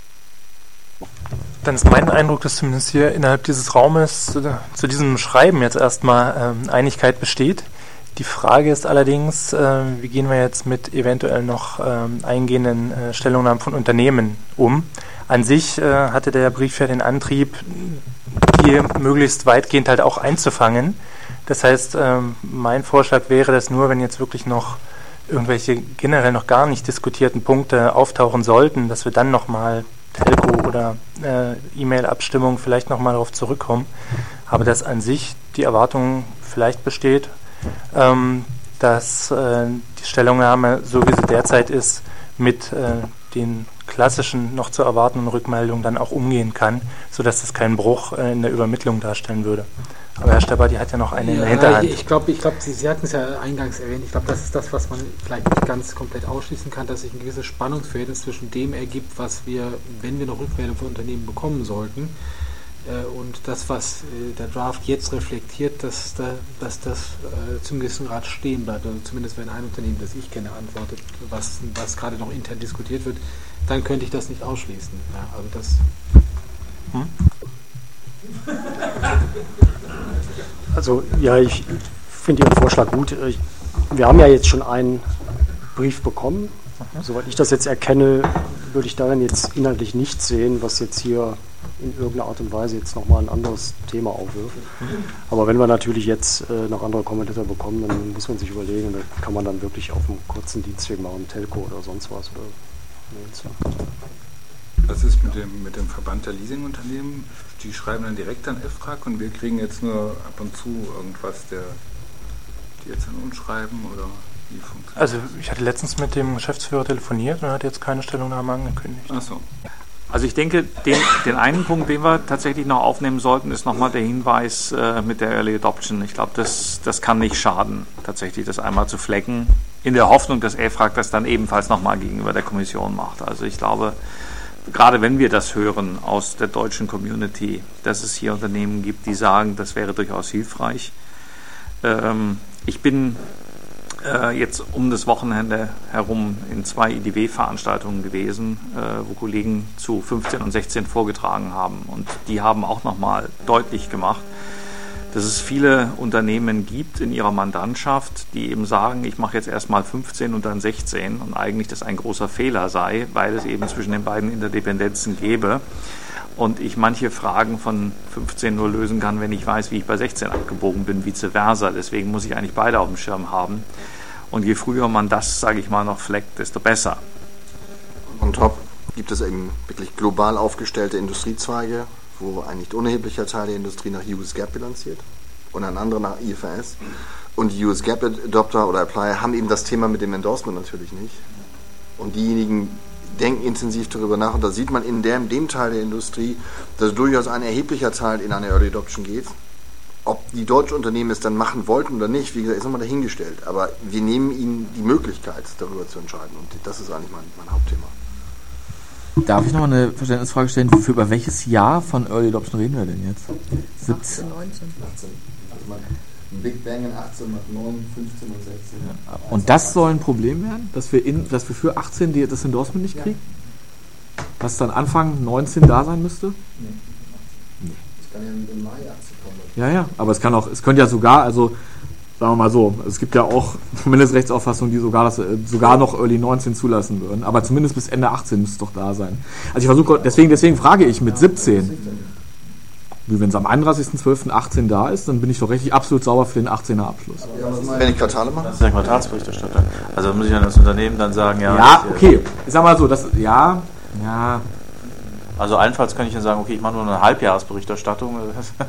Dann ist mein Eindruck, dass zumindest hier innerhalb dieses Raumes zu diesem Schreiben jetzt erstmal Einigkeit besteht. Die Frage ist allerdings, wie gehen wir jetzt mit eventuell noch eingehenden Stellungnahmen von Unternehmen um? An sich hatte der Brief ja den Antrieb, die möglichst weitgehend halt auch einzufangen. Das heißt, mein Vorschlag wäre, dass nur, wenn jetzt wirklich noch irgendwelche generell noch gar nicht diskutierten Punkte auftauchen sollten, dass wir dann nochmal Telco oder E-Mail-Abstimmung vielleicht nochmal darauf zurückkommen. Aber dass an sich die Erwartung vielleicht besteht, dass die Stellungnahme, so wie sie derzeit ist, mit den klassischen noch zu erwartenden Rückmeldungen dann auch umgehen kann, sodass das keinen Bruch in der Übermittlung darstellen würde. Aber Herr Stabati hat ja noch eine in der Hinterhand. Ich glaube, Sie hatten es ja eingangs erwähnt, ich glaube, das ist das, was man vielleicht nicht ganz komplett ausschließen kann, dass sich ein gewisses Spannungsverhältnis zwischen dem ergibt, was wir, wenn wir noch Rückmeldung von Unternehmen bekommen sollten, und das, was der Draft jetzt reflektiert, dass das zum gewissen Grad stehen bleibt. Also zumindest wenn ein Unternehmen, das ich kenne, antwortet, was gerade noch intern diskutiert wird, dann könnte ich das nicht ausschließen. Ja, also das... Also ja, ich finde Ihren Vorschlag gut. Wir haben ja jetzt schon einen Brief bekommen. Soweit ich das jetzt erkenne, würde ich darin jetzt inhaltlich nichts sehen, was jetzt hier in irgendeiner Art und Weise jetzt nochmal ein anderes Thema aufwirft. Aber wenn wir natürlich jetzt noch andere Kommentator bekommen, dann muss man sich überlegen, da kann man dann wirklich auf einem kurzen Dienstweg machen, Telco oder sonst was. Oder was ist mit dem Verband der Leasingunternehmen? Die schreiben dann direkt an EFRAG und wir kriegen jetzt nur ab und zu irgendwas, die jetzt an uns schreiben, oder wie funktioniert Also ich hatte letztens mit dem Geschäftsführer telefoniert und er hat jetzt keine Stellungnahme angekündigt. Ach so. Also ich denke, den einen Punkt, den wir tatsächlich noch aufnehmen sollten, ist nochmal der Hinweis mit der Early Adoption. Ich glaube, das kann nicht schaden, tatsächlich das einmal zu flecken, in der Hoffnung, dass EFRAG das dann ebenfalls nochmal gegenüber der Kommission macht. Also ich glaube, gerade wenn wir das hören aus der deutschen Community, dass es hier Unternehmen gibt, die sagen, das wäre durchaus hilfreich. Ich bin jetzt um das Wochenende herum in 2 IDW-Veranstaltungen gewesen, wo Kollegen zu 15 und 16 vorgetragen haben. Und die haben auch nochmal deutlich gemacht, dass es viele Unternehmen gibt in ihrer Mandantschaft, die eben sagen, ich mache jetzt erstmal 15 und dann 16 und eigentlich das ein großer Fehler sei, weil es eben zwischen den beiden Interdependenzen gäbe und ich manche Fragen von 15 nur lösen kann, wenn ich weiß, wie ich bei 16 abgebogen bin, vice versa. Deswegen muss ich eigentlich beide auf dem Schirm haben. Und je früher man das, sage ich mal, noch fleckt, desto besser. On top gibt es eben wirklich global aufgestellte Industriezweige, wo ein nicht unerheblicher Teil der Industrie nach US GAAP bilanziert und ein anderer nach IFRS. Und die US GAAP Adopter oder Applier haben eben das Thema mit dem Endorsement natürlich nicht. Und diejenigen denken intensiv darüber nach. Und da sieht man in dem Teil der Industrie, dass durchaus ein erheblicher Teil in eine Early Adoption geht. Ob die deutschen Unternehmen es dann machen wollten oder nicht, wie gesagt, ist nochmal dahingestellt. Aber wir nehmen ihnen die Möglichkeit, darüber zu entscheiden. Und das ist eigentlich mein Hauptthema. Darf ich noch eine Verständnisfrage stellen? Über welches Jahr von Early Adoption reden wir denn jetzt? 17, 19. 18. Ein Big Bang in 18, 9, 15 und 16. Ja. Und das soll ein Problem werden, dass wir für 18 das Endorsement nicht kriegen? Was dann Anfang 19 da sein müsste? Nee. Das kann ja im Mai 18 kommen. Ja, aber es könnte ja sogar, also sagen wir mal so, es gibt ja auch Mindestrechtsauffassungen, die sogar noch Early 19 zulassen würden, aber zumindest bis Ende 18 müsste es doch da sein. Also ich versuche, deswegen frage ich mit 17, wenn es am 31.12.18 da ist, dann bin ich doch richtig absolut sauber für den 18er Abschluss. Wenn ich Quartale mache? Das ist der Quartalsberichterstatter. Also muss ich an das Unternehmen dann sagen, okay, ich sag mal so, ja. Also allenfalls kann ich dann sagen, okay, ich mache nur eine Halbjahresberichterstattung.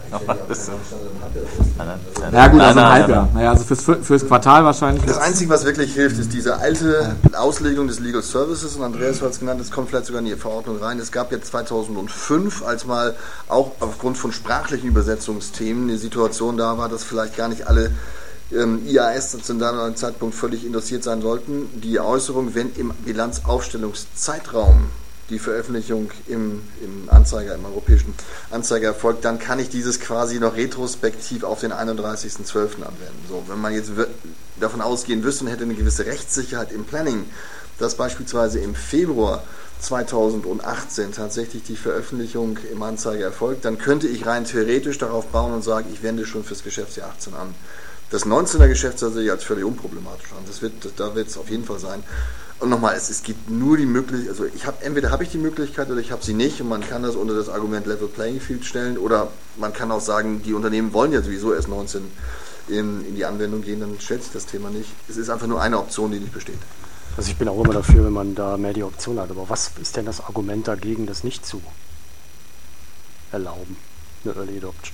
Ja gut, also ein Halbjahr. Naja, also fürs Quartal wahrscheinlich. Das Einzige, was wirklich hilft, ist diese alte Auslegung des Legal Services, und Andreas hat es genannt, das kommt vielleicht sogar in die Verordnung rein. Es gab jetzt 2005, als mal auch aufgrund von sprachlichen Übersetzungsthemen eine Situation da war, dass vielleicht gar nicht alle IAS zu einem Zeitpunkt völlig interessiert sein sollten. Die Äußerung, wenn im Bilanzaufstellungszeitraum die Veröffentlichung im europäischen Anzeiger erfolgt, dann kann ich dieses quasi noch retrospektiv auf den 31.12. anwenden. So, wenn man jetzt davon ausgehen müsste und hätte eine gewisse Rechtssicherheit im Planning, dass beispielsweise im Februar 2018 tatsächlich die Veröffentlichung im Anzeiger erfolgt, dann könnte ich rein theoretisch darauf bauen und sagen, ich wende schon fürs Geschäftsjahr 18 an. Das 19er Geschäftsjahr sehe ich als völlig unproblematisch an. Da wird es auf jeden Fall sein. Und nochmal, es gibt nur die Möglichkeit, also entweder habe ich die Möglichkeit oder ich habe sie nicht, und man kann das unter das Argument Level Playing Field stellen, oder man kann auch sagen, die Unternehmen wollen ja sowieso erst 19 in die Anwendung gehen, dann stellt sich das Thema nicht. Es ist einfach nur eine Option, die nicht besteht. Also ich bin auch immer dafür, wenn man da mehr die Option hat, aber was ist denn das Argument dagegen, das nicht zu erlauben, eine Early Adoption?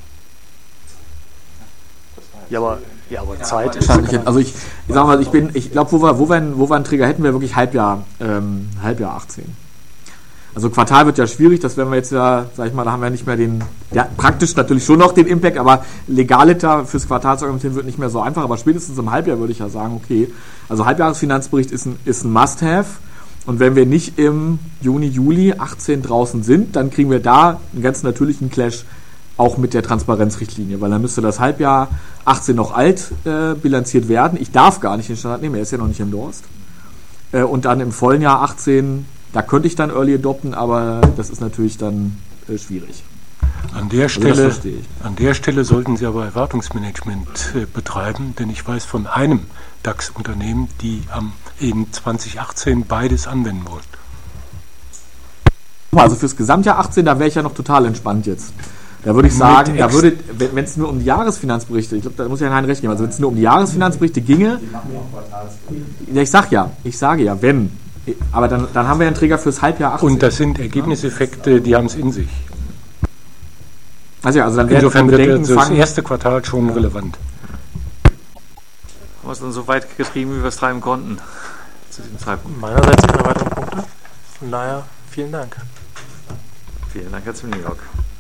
Ja, aber Zeit ist... Also ich sag mal, ich glaube, wo wir einen Trigger hätten, wäre wirklich Halbjahr 18. Also Quartal wird ja schwierig, das werden wir jetzt ja, sag ich mal, da haben wir nicht mehr praktisch natürlich schon noch den Impact, aber legaliter fürs Quartal zu argumentieren wird nicht mehr so einfach, aber spätestens im Halbjahr würde ich ja sagen, okay, also Halbjahresfinanzbericht ist ein Must-Have, und wenn wir nicht im Juni, Juli 18 draußen sind, dann kriegen wir da einen ganz natürlichen Clash auch mit der Transparenzrichtlinie, weil dann müsste das Halbjahr 18 noch alt bilanziert werden. Ich darf gar nicht den Standard nehmen, er ist ja noch nicht endorsed. Und dann im vollen Jahr 18, da könnte ich dann Early adopten, aber das ist natürlich dann schwierig. An der Stelle sollten Sie aber Erwartungsmanagement betreiben, denn ich weiß von einem DAX-Unternehmen, die in 2018 beides anwenden wollen. Also fürs Gesamtjahr 18, da wäre ich ja noch total entspannt jetzt. Da würde ich sagen, wenn es nur um die Jahresfinanzberichte, ich glaube, da muss ich Herrn Hein recht geben, also wenn es nur um die Jahresfinanzberichte ginge, ja, ich sage ja, wenn. Aber dann haben wir ja einen Träger fürs Halbjahr 18. Und das sind Ergebniseffekte, die haben es in sich. Also ja, also dann insofern wird das erste Quartal schon relevant. Haben wir es dann so weit getrieben, wie wir es treiben konnten zu diesem Zeitpunkt. Meinerseits keine weiteren Punkte. Von daher, vielen Dank. Vielen Dank, Herr Zimniok.